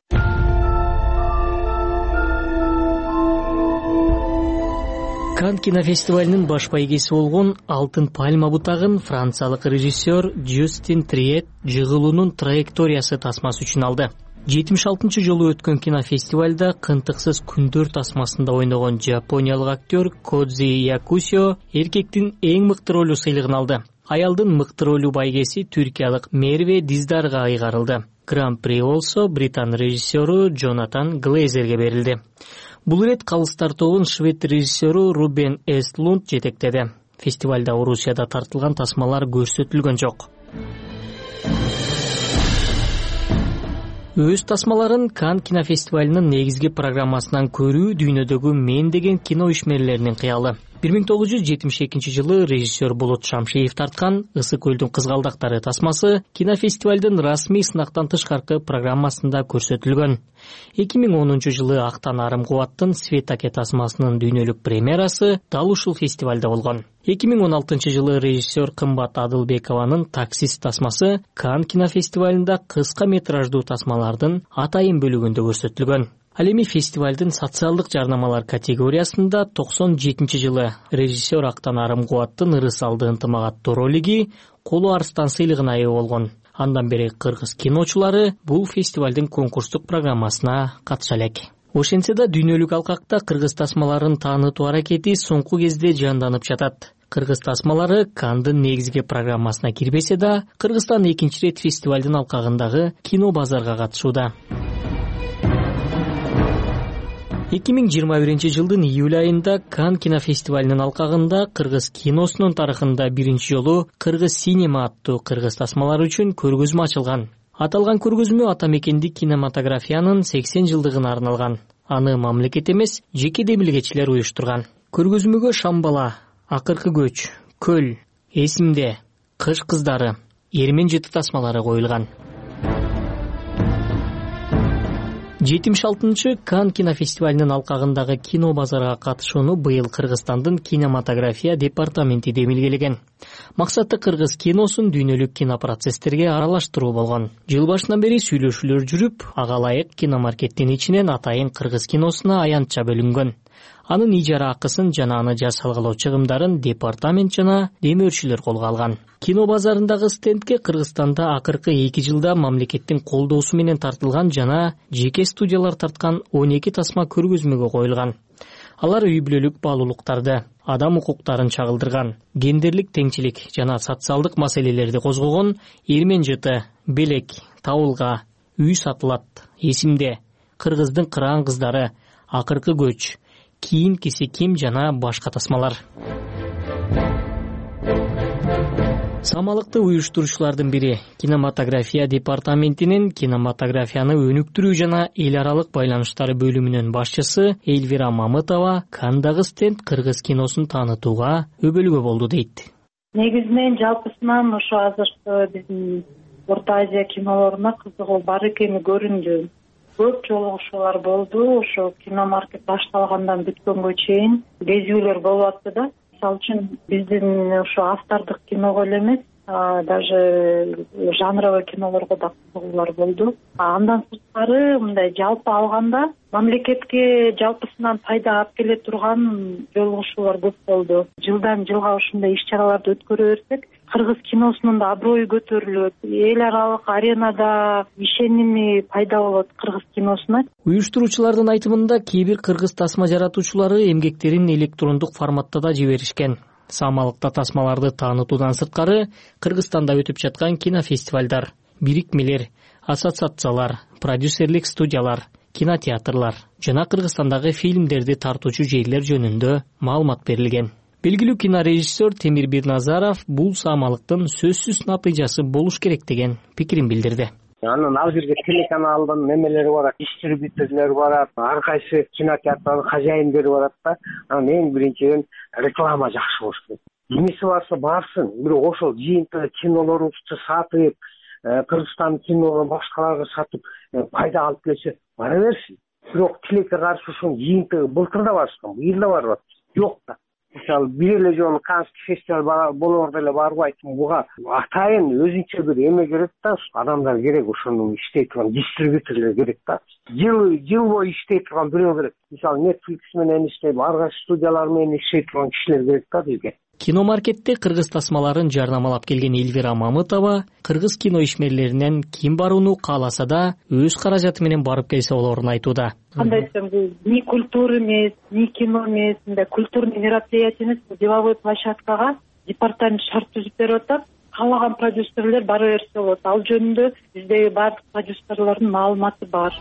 Канн кинофестивалынын баш байгеси болгон Алтын пальма бутагын франциялык режиссер Жюстин Триет жыгылуунун траекториясы тасмасы үчүн алды. жетимиш алтынчы жолу өткөн кинофестивалда Кынтыксыз күндөр тасмасында ойногон жапониялык актер Кодзи Якусио эркектин эң мыкты ролу сыйлыгын алды. Аялдын мыкты ролу байгеси түркиялык Мерве Диздарга айгарылды. Гран-при болсо британ режиссеру Джонатан Глейзерге берилди. Бул ирет калыстар тобун швед режиссеру Рубен Эстлунд жетектеди. Фестивалда Орусияда тартылган тасмалар көрсөтүлгөн жок. Өз тасмаларын Канн кинофестивалынын негизги программасынан көрүү дүйнөдөгү мен деген кино ишмерлеринин кыялы. бир миң тогуз жүз жетимиш экинчи жылы режиссер Болот Шамшиев тарткан Ысык көлдүн кызгалдактары тасмасы кинофестивалдын расмий сынактан тышкаркы программасында көрсөтүлгөн. эки миң онунчу жылы Актан арым кубаттын Свет аке тасмасынын дүйнөлүк премьерасы дал ушул фестивалда болгон. эки миң он алтынчы жылы режиссер Кымбат Адылбекованын Таксист тасмасы Канн кинофестивалында кыска метраждуу тасмалардын атайын бөлүгүндө көрсөтүлгөн. Ал эми фестивалдын социалдык жарнамалар категориясында токсон жетинчи жылы режиссер Актан арым кубаттын Ырыс алды ынтымак аттуу ролиги Колу Арстан сыйлыгына ээ болгон. Андан бери кыргыз киночулары бул фестивалдын конкурстук программасына катыша элек. Ошентсе да дүйнөлүк алкакта кыргыз тасмаларын таанытуу аракети соңку кезде жанданып жатат. Кыргыз тасмалары Канндын негизги программасына кирбесе да, Кыргызстан экинчи рет фестивалдын алкагындагы кино базарга катышууда. эки миң жыйырма биринчи жылдын июль айында Канн кинофестивалынын алкагында кыргыз киносунун тарыхында биринчи жолу Кыргыз синема аттуу кыргыз тасмалары үчүн көргөзмө ачылган. Аталган көргөзмө ата мекендик кинематографиянын сексен жылдыгына арналган. Аны мамлекет эмес, жеке демилгечилер уюштурган. Көргөзмөгө Шамбала, Акыркы көч, Көл, Эсимде, Кыш кыздары, Эрмен жыты тасмалары коюлган. жетимиш алтынчы Канн кинофестивалынын алкагындагы кино базарга катышууну быйыл Кыргызстандын кинематография департаменти демилгелеген. Максаты кыргыз киносун дүйнөлүк кинопроцесстерге аралаштыруу болгон. Жыл башынан бери сүйлөшүүлөр жүрүп, ага ылайык киномаркеттин ичинен атайын кыргыз киносуна аянтча бөлүнгөн. Анын ижара акысын жана аны жасалгылоо чыгымдарын департамент жана демөөрчүлөр колго алган. Кино базарындагы стендке Кыргызстанда акыркы эки жылда мамлекеттин колдоосу менен тартылган жана жеке студиялар тарткан он эки тасма көргөзмөгө коюлган. Алар үй бүлөлүк баалуулуктарды, адам укуктарын чагылдырган, гендерлик теңчилик жана социалдык маселелерди козгогон Эрмен жыты, Белек, Табылга, Үй сатылат, Эсимде, Кыргыздын кыраан кыздары, Акыркы көч, Кийин кесеким жана башка тасмалар. Самалыкты уюштурушуулардын бири кинематография департаментинин кинематографияны өнүктүрүү жана эл аралык байланыштары бөлүмүнүн башчысы Эльвира Мамытова Канндагы стенд кыргыз киносун таанытууга өбөлгө болду дейт. Негизинен жалпысынан ошо азыркы биздин Орто Азия кинолоруна кызыгуу бар экени көрүндү. Көп жолугушуулар болду. Ошо киномаркет башталгандан бүткөнгө чейин кезүүлөр болуп атты да. Мисалы үчүн биздин ошо автордук киного эле эмес, даже жанровый кинолорго да кызыгуулар болду. Андан сырткары мындай жалпы алганда мамлекетке жалпысынан пайда алып келе турган жолугушуулар көп болду. Жылдан жылга ушундай иш-чараларды өткөрө берсек, кыргыз киносунун да аброю көтөрүлөт, эл аралык аренада ишеними пайда болот кыргыз киносуна. Уюштуруучулардын айтымында кээ бир кыргыз тасма жаратуучулары эмгектерин электрондук форматта да жиберишкен. Самалыкта тасмаларды таанытуудан сырткары Кыргызстанда өтүп жаткан кинофестивалдар, бирикмелер, ассоциациялар, продюсерлик студиялар, кинотеатрлар жана Кыргызстандагы фильмдерди тартуучу жерлер жөнүндө маалымат берилген. Белгилүү кинорежиссер Темир Бирназаров бул самалыктын сөзсүз натыйжасы болуш керек деген пикирин билдирди. Анан ал жерге телеканалдын немелери барат, дистрибьюторлор барат, ар кайсы кинотеатрдын хозяиндери барат да. Анан эң биринчиден реклама жакшы болуш керек. Эмеси барса барсын, бирок ошол жыйынтыгы кинолорубузду сатып, Кыргызстан кинолорун башкаларга сатып пайда алып келсе, бара берсин. Бирок тилекке каршы ушунун жыйынтыгы былтыр да барышкан, быйыл да барып атат. Жок да. Мисалы, бир эле жолу Каннский фестиваль болоордо эле барып айттым, буга атайын өзүнчө бир эме керек да, адамдар керек, ошону иштей турган дистрибьюторлор керек да. Жыл жыл бою иштей турган бирөө керек. Мисалы, Netflix менен иштеп, ар кайсы студиялар менен иштей турган кишилер керек да бизге. Киномаркетте кыргыз тасмаларын жарнамалап келген Эльвира Мамытова кыргыз кино ишмерлеринен ким барууну кааласа да өз каражаты менен барып келсе болоорун айтууда. Кандай десем, бул ни культура эмес, ни кино эмес, мындай культурный мероприятие эмес, деловой площадкага департамент шарт түзүп берип атат. Каалаган продюсерлер бара берсе болот. Ал жөнүндө биздеги бардык продюсерлордун маалыматы бар.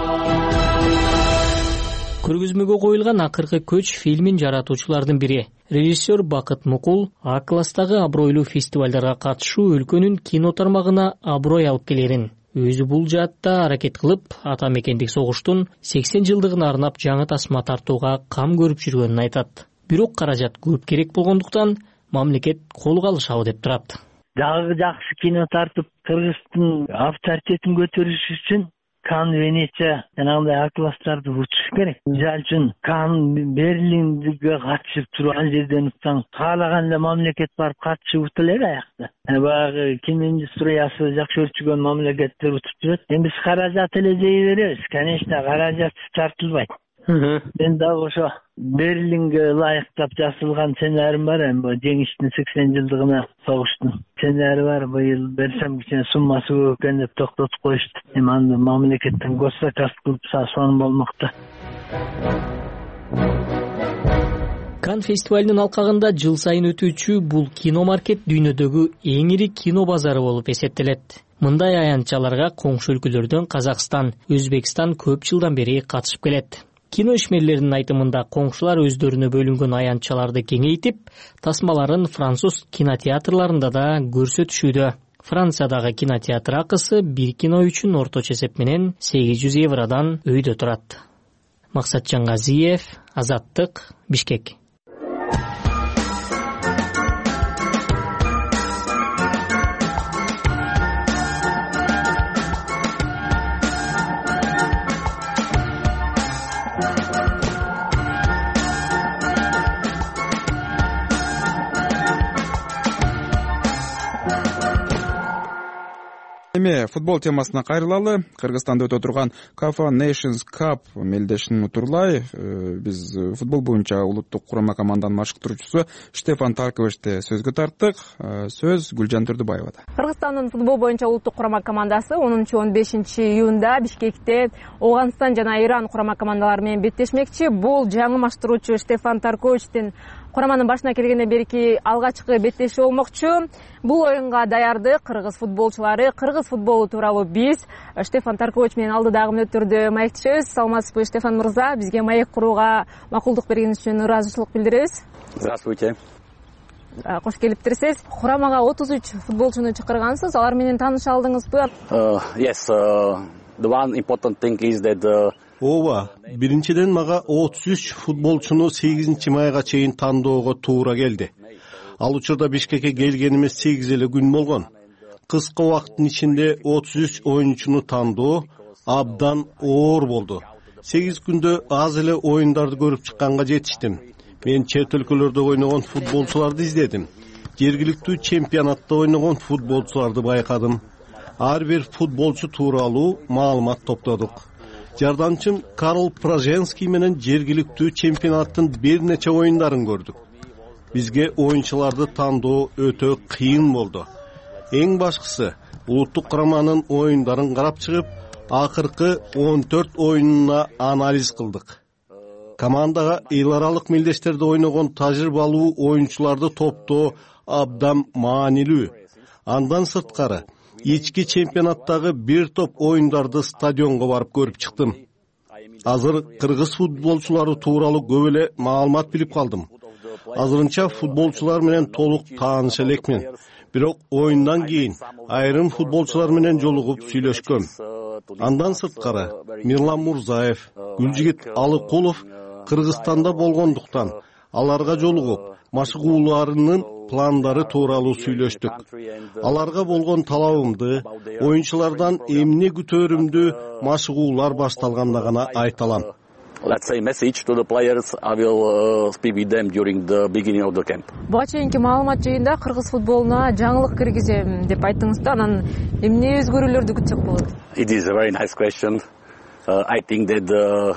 Көргөзмөгө коюлган Акыркы көч фильмин жаратуучулардын бири Режиссер Бакыт Мукул А класстагы абройлуу фестивалдарга катышуу өлкөнүн кино тармагына аброй алып келерин, өзү бул жаатта аракет кылып, ата мекендик согуштун сексен жылдыгына арнап жаңы тасма тартууга кам көрүп жүргөнүн айтат. Бирок каражат көп керек болгондуктан мамлекет колго алышабы деп турат. Дагы жакшы кино тартып, Кыргыздын авторитетин көтөрүш үчүн Кан, Венеция жанагындай А класстарды учуш керек. Мисалы үчүн Кан, Берлинге катышып туруп, ал жерден утсаң, каалаганда мамлекет барып катышып ута элек аякта. Баягы кино индустриясы жакшы өрчүгөн мамлекеттер утуп жүрөт. Эми биз каражат эле жей беребиз. Конечно, каражат тартылбайт. Мен дагы ошо Берлинге ылайыктап жасалган сценарийм бар, эми жеңиштин сексен жылдыгына согуштун сценарий бар. Быйыл берсем кичине суммасы көп экен деп токтотуп коюшту. Эми аны мамлекеттен госзаказ кылып сонун болмокто. Кан фестивалынын алкагында жыл сайын өтүүчү бул киномаркет дүйнөдөгү эң ири кино базары болуп эсептелет. Мындай аянтчаларга коңшу өлкөлөрдөн Казакстан, Өзбекстан көп жылдан бери катышып келет. Кино ишмерлеринин айтымында коңшулар өздөрүнө бөлүнгөн аянтчаларды кеңейтип, тасмаларын француз кинотеатрларында да көрсөтүшүүдө. Франциядагы кинотеатр акысы бир кино үчүн орточо эсеп менен сегиз жүз евродан өйдө турат. Максатжан Газиев, Азаттык, Бишкек. Эми футбол темасына кайрылалы. Кыргызстанда өтө турган Кафа Nations Cup мелдешин утурлай. Биз футбол боюнча улуттук курама команданын машыктыруучусу Штефан Тарковичти сөзгө тарттык. Сөз Гүлжан Турдубаевада. Кыргызстандын футбол боюнча улуттук курама командасы онунчу он бешинчи июнда Бишкекте Ооганстан жана Иран курама командалары менен беттешмекчи. Бул жаңы машыктыруучу Штефан Тарковичтин кураманын башына келгенден берки алгачкы беттешүү болмокчу. Бул оюнга даярдык кыргыз футболчулары, кыргыз футболу тууралуу биз Штефан Таркович менен алдыдагы мүнөттөрдө маектешебиз. Саламатсызбы, Штефан мырза? Бизге маек курууга макулдук бергениңиз үчүн ыраазычылык билдиребиз. Здравствуйте. Кош келиптирсиз. Курамага отуз үч футболчуну чакыргансыз. Алар менен тааныша алдыңызбы? Yes, the one important thing is that Ооба, биринчиден мага отуз үч футболчуну сегизинчи майга чейин тандоого туура келди. Ал учурда Бишкекке келгениме сегиз эле күн болгон. Кыска убакыттын ичинде отуз үч оюнчуну тандоо абдан оор болду. сегиз күндө аз эле оюндарды көрүп чыкканга жетиштим. Мен чет өлкөлөрдө ойногон футболчуларды издедим. Жергиликтүү чемпионатта ойногон футболчуларды байкадым. Ар бир футболчу тууралуу маалымат топтодук. Жардамчым Карл Праженский менен жергиликтүү чемпионаттын бир нече оюндарын көрдүк. Бизге оюнчуларды тандоо өтө кыйын болду. Эң башкысы, улуттук кураманын оюндарын карап чыгып, акыркы он төрт оюнуна анализ кылдык. Командага эл аралык мелдештерде ойногон тажрыйбалуу оюнчуларды топтоо абдан маанилүү. Андан сырткары, ички чемпионаттагы бир топ оюндарды стадионго барып көрүп чыктым. Азыр кыргыз футболчулары тууралуу көп эле маалымат билип калдым. Азырынча футболчулар менен толук тааныша элекмин. Бирок оюндан кийин айрым футболчулар менен жолугуп сүйлөшкөм. Андан сырткары Мирлан Мурзаев, Гүлжигит Алыкулов Кыргызстанда болгондуктан аларга жолугуп машыгууларынын пландары тууралуу сүйлөштүк. Аларга болгон талабымды, оюнчулардан эмне күтөрүмдү машыгуулар башталганда гана айта алам. Let's say message to the players. I will uh, speak with them during the beginning of the camp. Буга чейинки маалымат жыйында кыргыз футболуна жаңылык киргизем деп айттыңыз да, анан эмне өзгөрүүлөрдү күтсөк болот? It is a very nice question. Uh, I think that uh,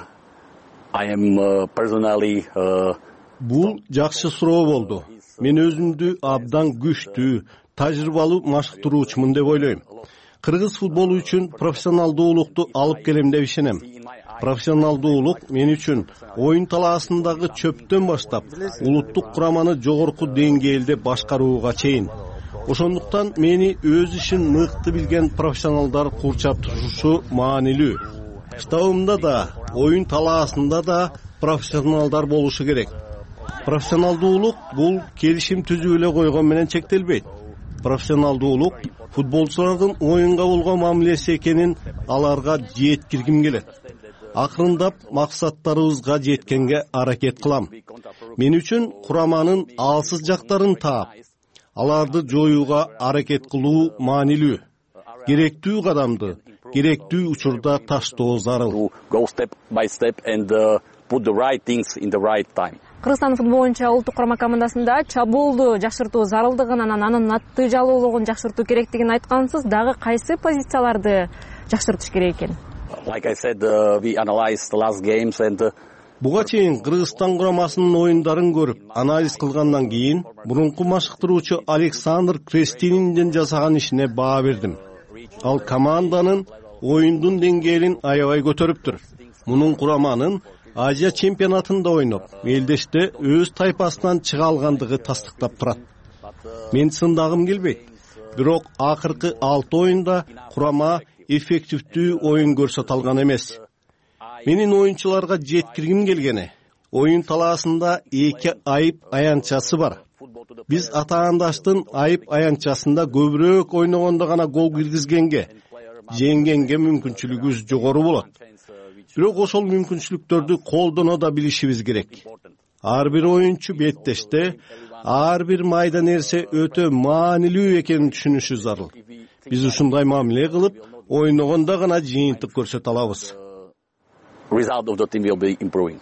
I am uh, personally uh, Бул жакшы суроо болду. Мен өзүмдү абдан күчтүү, тажрыйбалуу машыктыруучумун деп ойлойм. Кыргыз футболу үчүн профессионалдуулукту алып келем деп ишенем. Профессионалдуулук мен үчүн оюн талаасындагы чөптөн баштап улуттук кураманы жогорку деңгээлде башкарууга чейин. Ошондуктан мени өз ишин мыкты билген профессионалдар курчап турушу маанилүү. Штабымда да, оюн талаасында да профессионалдар болушу керек. профессионалдуулук бул келишим түзүп эле койгон менен чектелбейт. Профессионалдуулук футболчулардын оюнга болгон мамилеси экенин аларга жеткиргим келет. Акырындап максаттарыбызга жеткенге аракет кылам. Мен үчүн кураманын алсыз жактарын таап, аларды жоюуга аракет кылуу маанилүү. Керектүү кадамды керектүү учурда таштоо зарыл. Кыргызстан футбол боюнча улуттук курама командасында чабуулду жакшыртуу зарылдыгын, анан анын натыйжалуулугун жакшыртуу керектигин айткансыз. Дагы кайсы позицияларды жакшыртыш керек экен? Like I said, uh, we analyzed the last games and uh... Буга чейин Кыргызстан курамасынын оюндарын көрүп, анализ кылгандан кийин мурунку машыктыруучу Александр Крестининдин жасаган ишине баа бердим. Ал команданын оюндун деңгээлин аябай көтөрүптүр. Мунун кураманын Азия чемпионатында ойноп, элдеште өз тайпасынан чыга алгандыгы тастыктап турат. Мен сындагым келбейт. Бирок акыркы алты оюнда курама эффективдүү оюн көрсөтө алган эмес. Менин оюнчуларга жеткиргим келгени, оюн талаасында эки айып аянтчасы бар. Биз атаандаштын айып аянтчасында көбүрөөк ойногондо гана гол киргизгенге, жеңгенге мүмкүнчүлүгүбүз жогору болот. Бирок ошол мүмкүнчүлүктөрдү колдоно да билишибиз керек. Ар бир оюнчу беттеште ар бир майда нерсе өтө маанилүү экенин түшүнүшү зарыл. Биз ушундай мамиле кылып, ойногондо гана жыйынтык көрсөтө алабыз. Result of the team will be improving.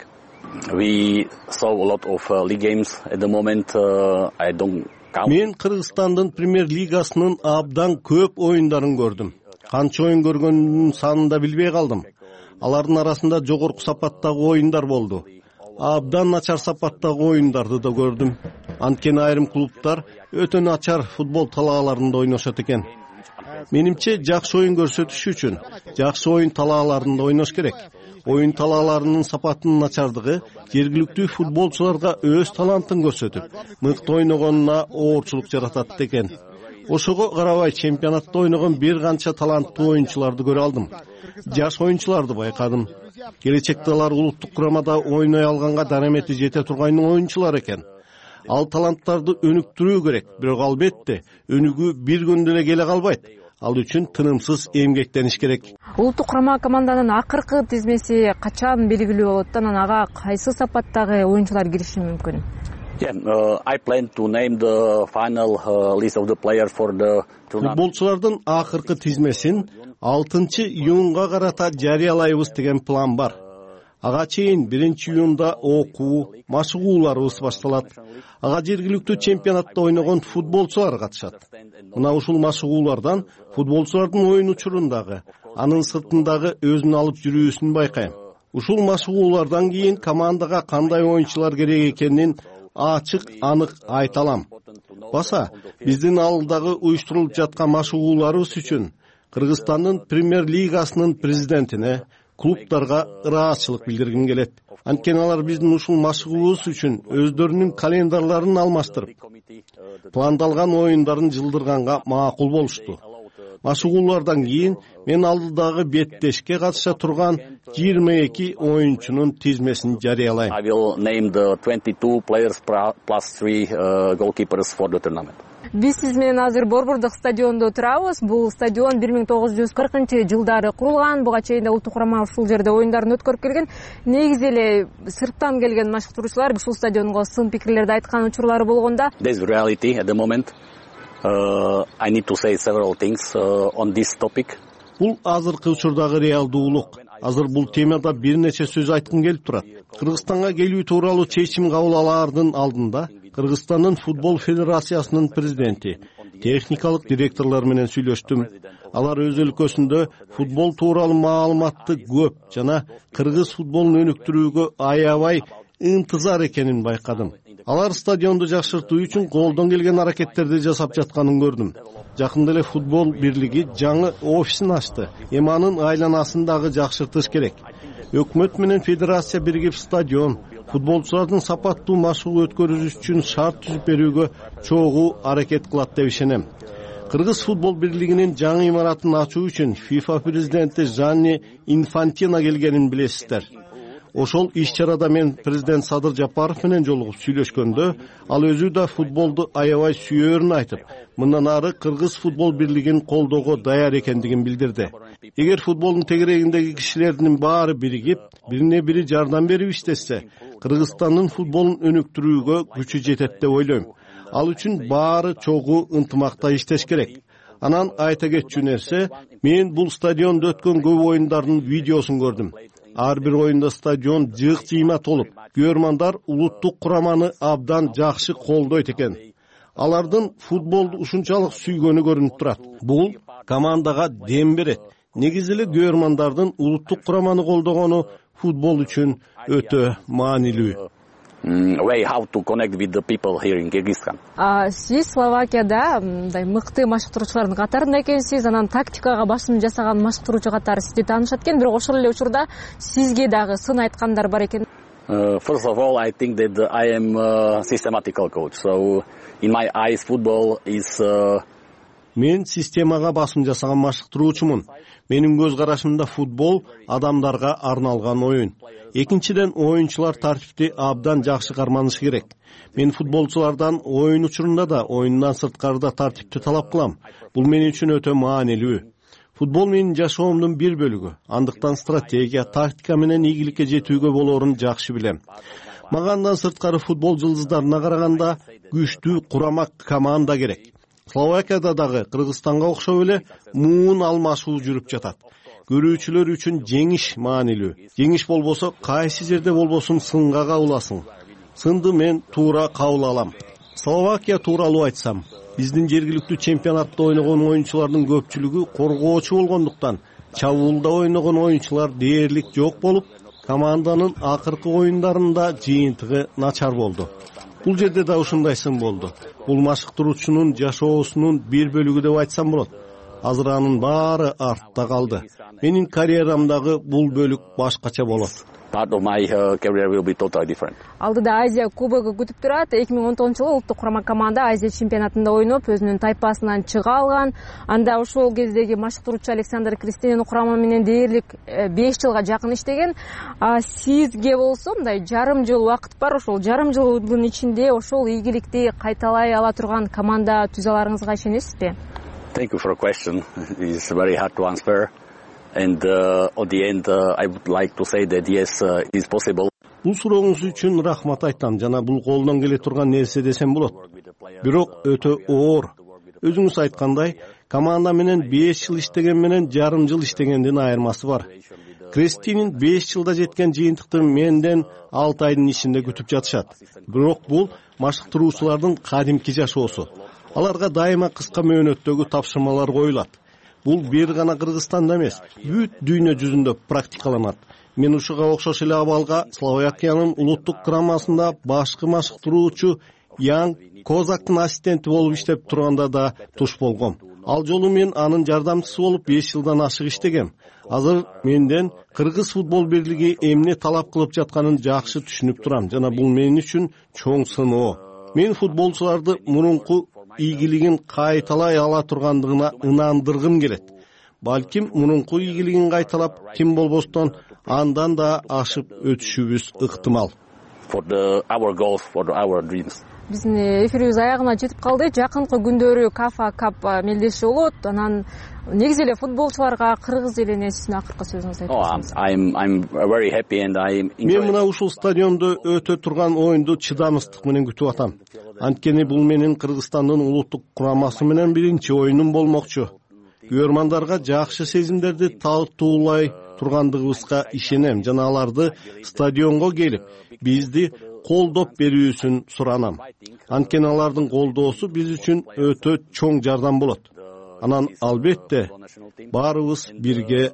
We saw a lot of uh, league games at the moment. Uh, I don't count. Мен Кыргызстандын премьер лигасынын абдан көп оюндарын көрдүм. Канча оюн көргөнүмдүн санын да билбей калдым. Алардын арасында жогорку сапаттагы оюндар болду. Абдан начар сапаттагы оюндарды да көрдүм. Анткени айрым клубтар өтө начар футбол талааларында ойношот экен. Менимче жакшы оюн көрсөтүш үчүн жакшы оюн талааларында ойнош керек. Оюн талааларынын сапатынын начардыгы жергиликтүү футболчуларга өз талантын көрсөтүп, мыкты ойногонуна оорчулук жаратат экен. Ошого карабай чемпионатта ойногон бир канча таланттуу оюнчуларды көрө алдым. Жаш оюнчуларды байкадым. Келечекте алар улуттук курамада ойной алганга дарамети жете турган оюнчулар экен. Ал таланттарды өнүктүрүү керек, бирок албетте өнүгүү бир күндө эле келе калбайт. Ал үчүн тынымсыз эмгектениш керек. Улуттук курама команданын акыркы тизмеси качан белгилүү болот? Анан ага кайсы сапаттагы оюнчулар кириши мүмкүн? Yeah, uh, I plan to name the final uh, list of the players for the tournament. Футболчулардын акыркы тизмесин алтынчы июнга карата жарыялайбыз деген план бар. Ага чейин биринчи июнда окуу, машыгууларыбыз башталат. Ага жергиликтүү чемпионатта ойногон футболчулар катышат. Мына ушул машыгуулардан футболчулардын оюн учурундагы, анын сыртындагы өзүн алып жүрүүсүн байкайм. Ушул машыгуулардан кийин командага кандай оюнчулар керек экенин ачык анык айта алам. Баса биздин алдыдагы уюштурулуп жаткан машыгууларыбыз үчүн Кыргызстандын премьер лигасынын президентине, клубтарга ыраазычылык билдиргим келет. Анткени алар биздин ушул машыгуубуз үчүн өздөрүнүн календарьларын алмаштырып, пландалган оюндарын жылдырганга макул болушту. Машыгуулардан кийин мен алдыдагы беттешке катыша турган жыйырма эки оюнчунун тизмесин жарыялайм. I will name the twenty-two players plus three uh, goalkeepers for the tournament. Биз сиз менен азыр Борбордук стадиондо турабыз. Бул стадион бир миң тогуз жүз кыркынчы жылдары курулган. Буга чейин да улуттук курама ушул жерде оюндарын өткөрүп келген. Негизи эле сырттан келген машыктыруучулар ушул стадионго сын пикирлерди айткан учурлары болгонда. There's reality at the moment. Uh, I need to say several things uh, on this topic. Бул азыркы учурдагы реалдуулук. Азыр бул темада бир нече сөз айткым келип турат. Кыргызстанга келүү тууралуу чечим кабыл алаардын алдында Кыргызстандын футбол федерациясынын президенти, техникалык директорлор менен сүйлөштүм. Алар өз өлкөсүндө футбол тууралуу маалыматты көп жана кыргыз футболун өнүктүрүүгө аябай ынтызар экенин байкадым. Алар стадионду жакшыртуу үчүн колдон келген аракеттерди жасап жатканын көрдүм. Жакында эле футбол бирлиги жаңы офисин ачты. Эми анын айланасын дагы жакшыртыш керек. Өкмөт менен федерация биригип стадион, футболчулардын сапаттуу машыгуу өткөрүш үчүн шарт түзүп берүүгө чогуу аракет кылат деп ишенем. Кыргыз футбол бирлигинин жаңы имаратын ачуу үчүн FIFA президенти Жанни Инфантино келгенин билесиздер. Ошол иш чарада мен президент Садыр Жапаров менен жолугуп сүйлөшкөндө ал өзү да футболду аябай сүйөөрүн айтып, мындан ары Кыргыз футбол бирлигин колдоого даяр экендигин билдирди. Эгер футболдун тегерегиндеги кишилердин баары биригип, бирине бири жардам берип иштешсе, Кыргызстандын футболун өнүктүрүүгө күчү жетет деп ойлойм. Ал үчүн баары чогуу ынтымакта иштеш керек. Анан айта кетчү нерсе, мен бул стадиондо өткөн көп оюндардын видеосун көрдүм. Ар бир оюнда стадион жыйк-жыйма толуп, көрөрмандар улуттук кураманы абдан жакшы колдойт экен. Алардын футболду ушунчалык сүйгөнү көрүнүп турат. Бул командага дем берет. Негизи эле көрөрмандардын улуттук кураманы колдогону футбол үчүн өтө маанилүү. Way how to connect with the people here in Kyrgyzstan. Сиз Словакияда мындай мыкты машыктыруучулардын катарында экенсиз, анан тактикага басым жасаган машыктыруучу катары сизди таанышат экен, бирок ошол эле учурда сизге дагы сын айткандар бар экен. First of all, I think that I am a systematical coach. So in my eyes football is Мен системага басым жасаган машыктыруучумун. Менин көз карашымда футбол адамдарга арналган оюн. Экинчиден, оюнчулар тартипти абдан жакшы карманышы керек. Мен футболчулардан оюн учурунда да, оюндан сырткары да тартипти талап кылам. Бул мен үчүн өтө маанилүү. Футбол менин жашоомдун бир бөлүгү. Андыктан стратегия, тактика менен ийгиликке жетүүгө болоорун жакшы билем. Мага андан сырткары футбол жылдыздарына караганда күчтүү курама команда керек. Словакияда дагы Кыргызстанга окшоп эле муун алмашуу жүрүп жатат. Көрүүчүлөр үчүн жеңиш маанилүү. Жеңиш болбосо кайсы жерде болбосун сынга кабыласың. Сынды мен туура кабыл алам. Словакия тууралуу айтсам, биздин жергиликтүү чемпионатта ойногон оюнчулардын көпчүлүгү коргоочу болгондуктан, чабуулда ойногон оюнчулар дээрлик жок болуп, команданын акыркы оюндарында жыйынтыгы начар болду. Бул жерде да ушундай сын болду. Бул машыктыруучунун жашоосунун бир бөлүгү деп айтсам болот. Азыр анын баары артта калды. Менин карьерамдагы бул бөлүк башкача болот. Part of my uh, career will be totally different. Алдыда Азия кубогу күтүп турат. эки миң он тогузунчу жылы улуттук курама команда Азия чемпионатында ойноп, өзүнүн тайпасынан чыга алган. Анда ошол кездеги машыктыруучу Александр Крестинин курама менен дээрлик беш жылга жакын иштеген. Сизге болсо мындай жарым жыл убакыт бар. Ошол жарым жылдын ичинде ошол ийгиликти кайталай ала турган команда түзө аларыңызга ишенесизби? Thank you for the question. It's very hard to answer. And uh, at the end, uh, I would like to say that yes, uh, it is possible. Бул сурооңуз үчүн рахмат айтам. Жана бул колдон келе турган нерсе десем болот. Бирок өтө оор. Өзүңүз айткандай, команда менен беш жыл иштеген менен жарым жыл иштегендин айырмасы бар. Крестинин беш жылда жеткен жыйынтыкты менден алты айдын ичинде күтүп жатышат. Бирок бул машыктыруучулардын кадимки жашоосу. Аларга дайыма кыска мөөнөттөгү тапшырмалар коюлат. Бул бир гана Кыргызстанда эмес, бүт дүйнө жүзүндө практикаланат. Мен ушуга окшош эле абалга Словакиянын улуттук курамасында башкы машыктыруучу Ян Козактын ассистенти болуп иштеп турганда да туш болгом. Ал жолу мен анын жардамчысы болуп беш жылдан ашык иштегем. Азыр менден Кыргыз футбол бирлиги эмне талап кылып жатканын жакшы түшүнүп турам. Жана бул мен үчүн чоң сыноо. Мен футболчуларды мурунку ийгилигин кайталай ала тургандыгына ынандыргым келет. Балким мурунку ийгилигин кайталап, ким болбостон андан да ашып өтүшүбүз ыктымал. For the our goals, for our dreams. Биздин эфирибиз аягына жетип калды. Жакынкы күндөрү Кафа Кап мелдеши болот. Анан негизи эле футболчуларга кыргыз элине сиздин акыркы сөзүңүздү айтыңыз. I'm I'm very happy and I Мен мына ушул стадиондо өтө турган оюнду чыдамсыздык менен күтүп атам. Анткени бул менин Кыргызстандын улуттук курамасы менен биринчи оюнум болмокчу. Көрөрмандарга жакшы сезимдерди тартуулай тургандыгыбызга ишенем жана аларды стадионго келип бизди колдоп берүүсүн суранам. Анткени алардын колдоосу биз үчүн өтө чоң жардам болот. Анан албетте баарыбыз бирге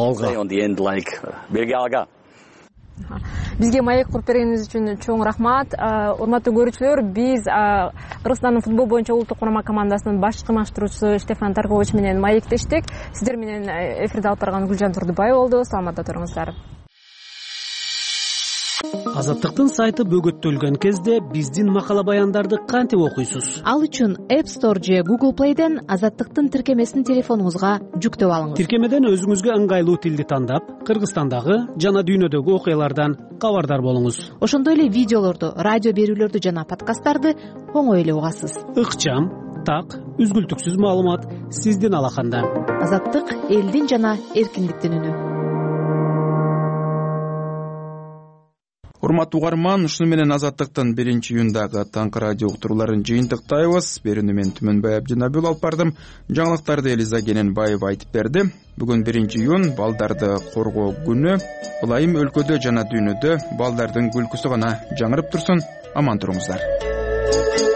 алга. Бизге маек куруп бергениңиз үчүн чоң рахмат. Урматтуу көрүүчүлөр, биз Кыргызстандын футбол боюнча улуттук курама командасынын башкы машыктыруучусу Штефан Таркович менен маектештик. Сиздер менен эфирде алып барган Гүлжан Турдубай болду. Саламатта туруңуздар. Азаттыктын сайты бөгөттөлгөн кезде биздин макала баяндарды кантип окуйсуз? Ал үчүн App Store же Google Play'ден Азаттыктын тиркемесин телефонуңузга жүктөп алыңыз. Тиркемеден өзүңүзгө ыңгайлуу тилди тандап, Кыргызстандагы жана дүйнөдөгү окуялардан кабардар болуңуз. Ошондой эле видеолорду, радио берүүлөрдү жана подкасттарды оңой эле угасыз. Ыкчам, так, үзгүлтүксүз маалымат сиздин алаканда. Азаттык элдин жана эркиндиктин үнү. Урматтуу угарман, ушуну менен Азаттыктын биринчи июндагы таңкы радио уктурууларын жыйынтыктайбыз. Берүүнү мен Түмөнбай Абдинабил алып бардым. Жаңылыктарды Элиза Кененбаева айтып берди. Бүгүн биринчи июнь балдарды коргоо күнү. Ылайым өлкөдө жана дүйнөдө балдардын күлкүсү гана жаңырып турсун. Аман туруңуздар.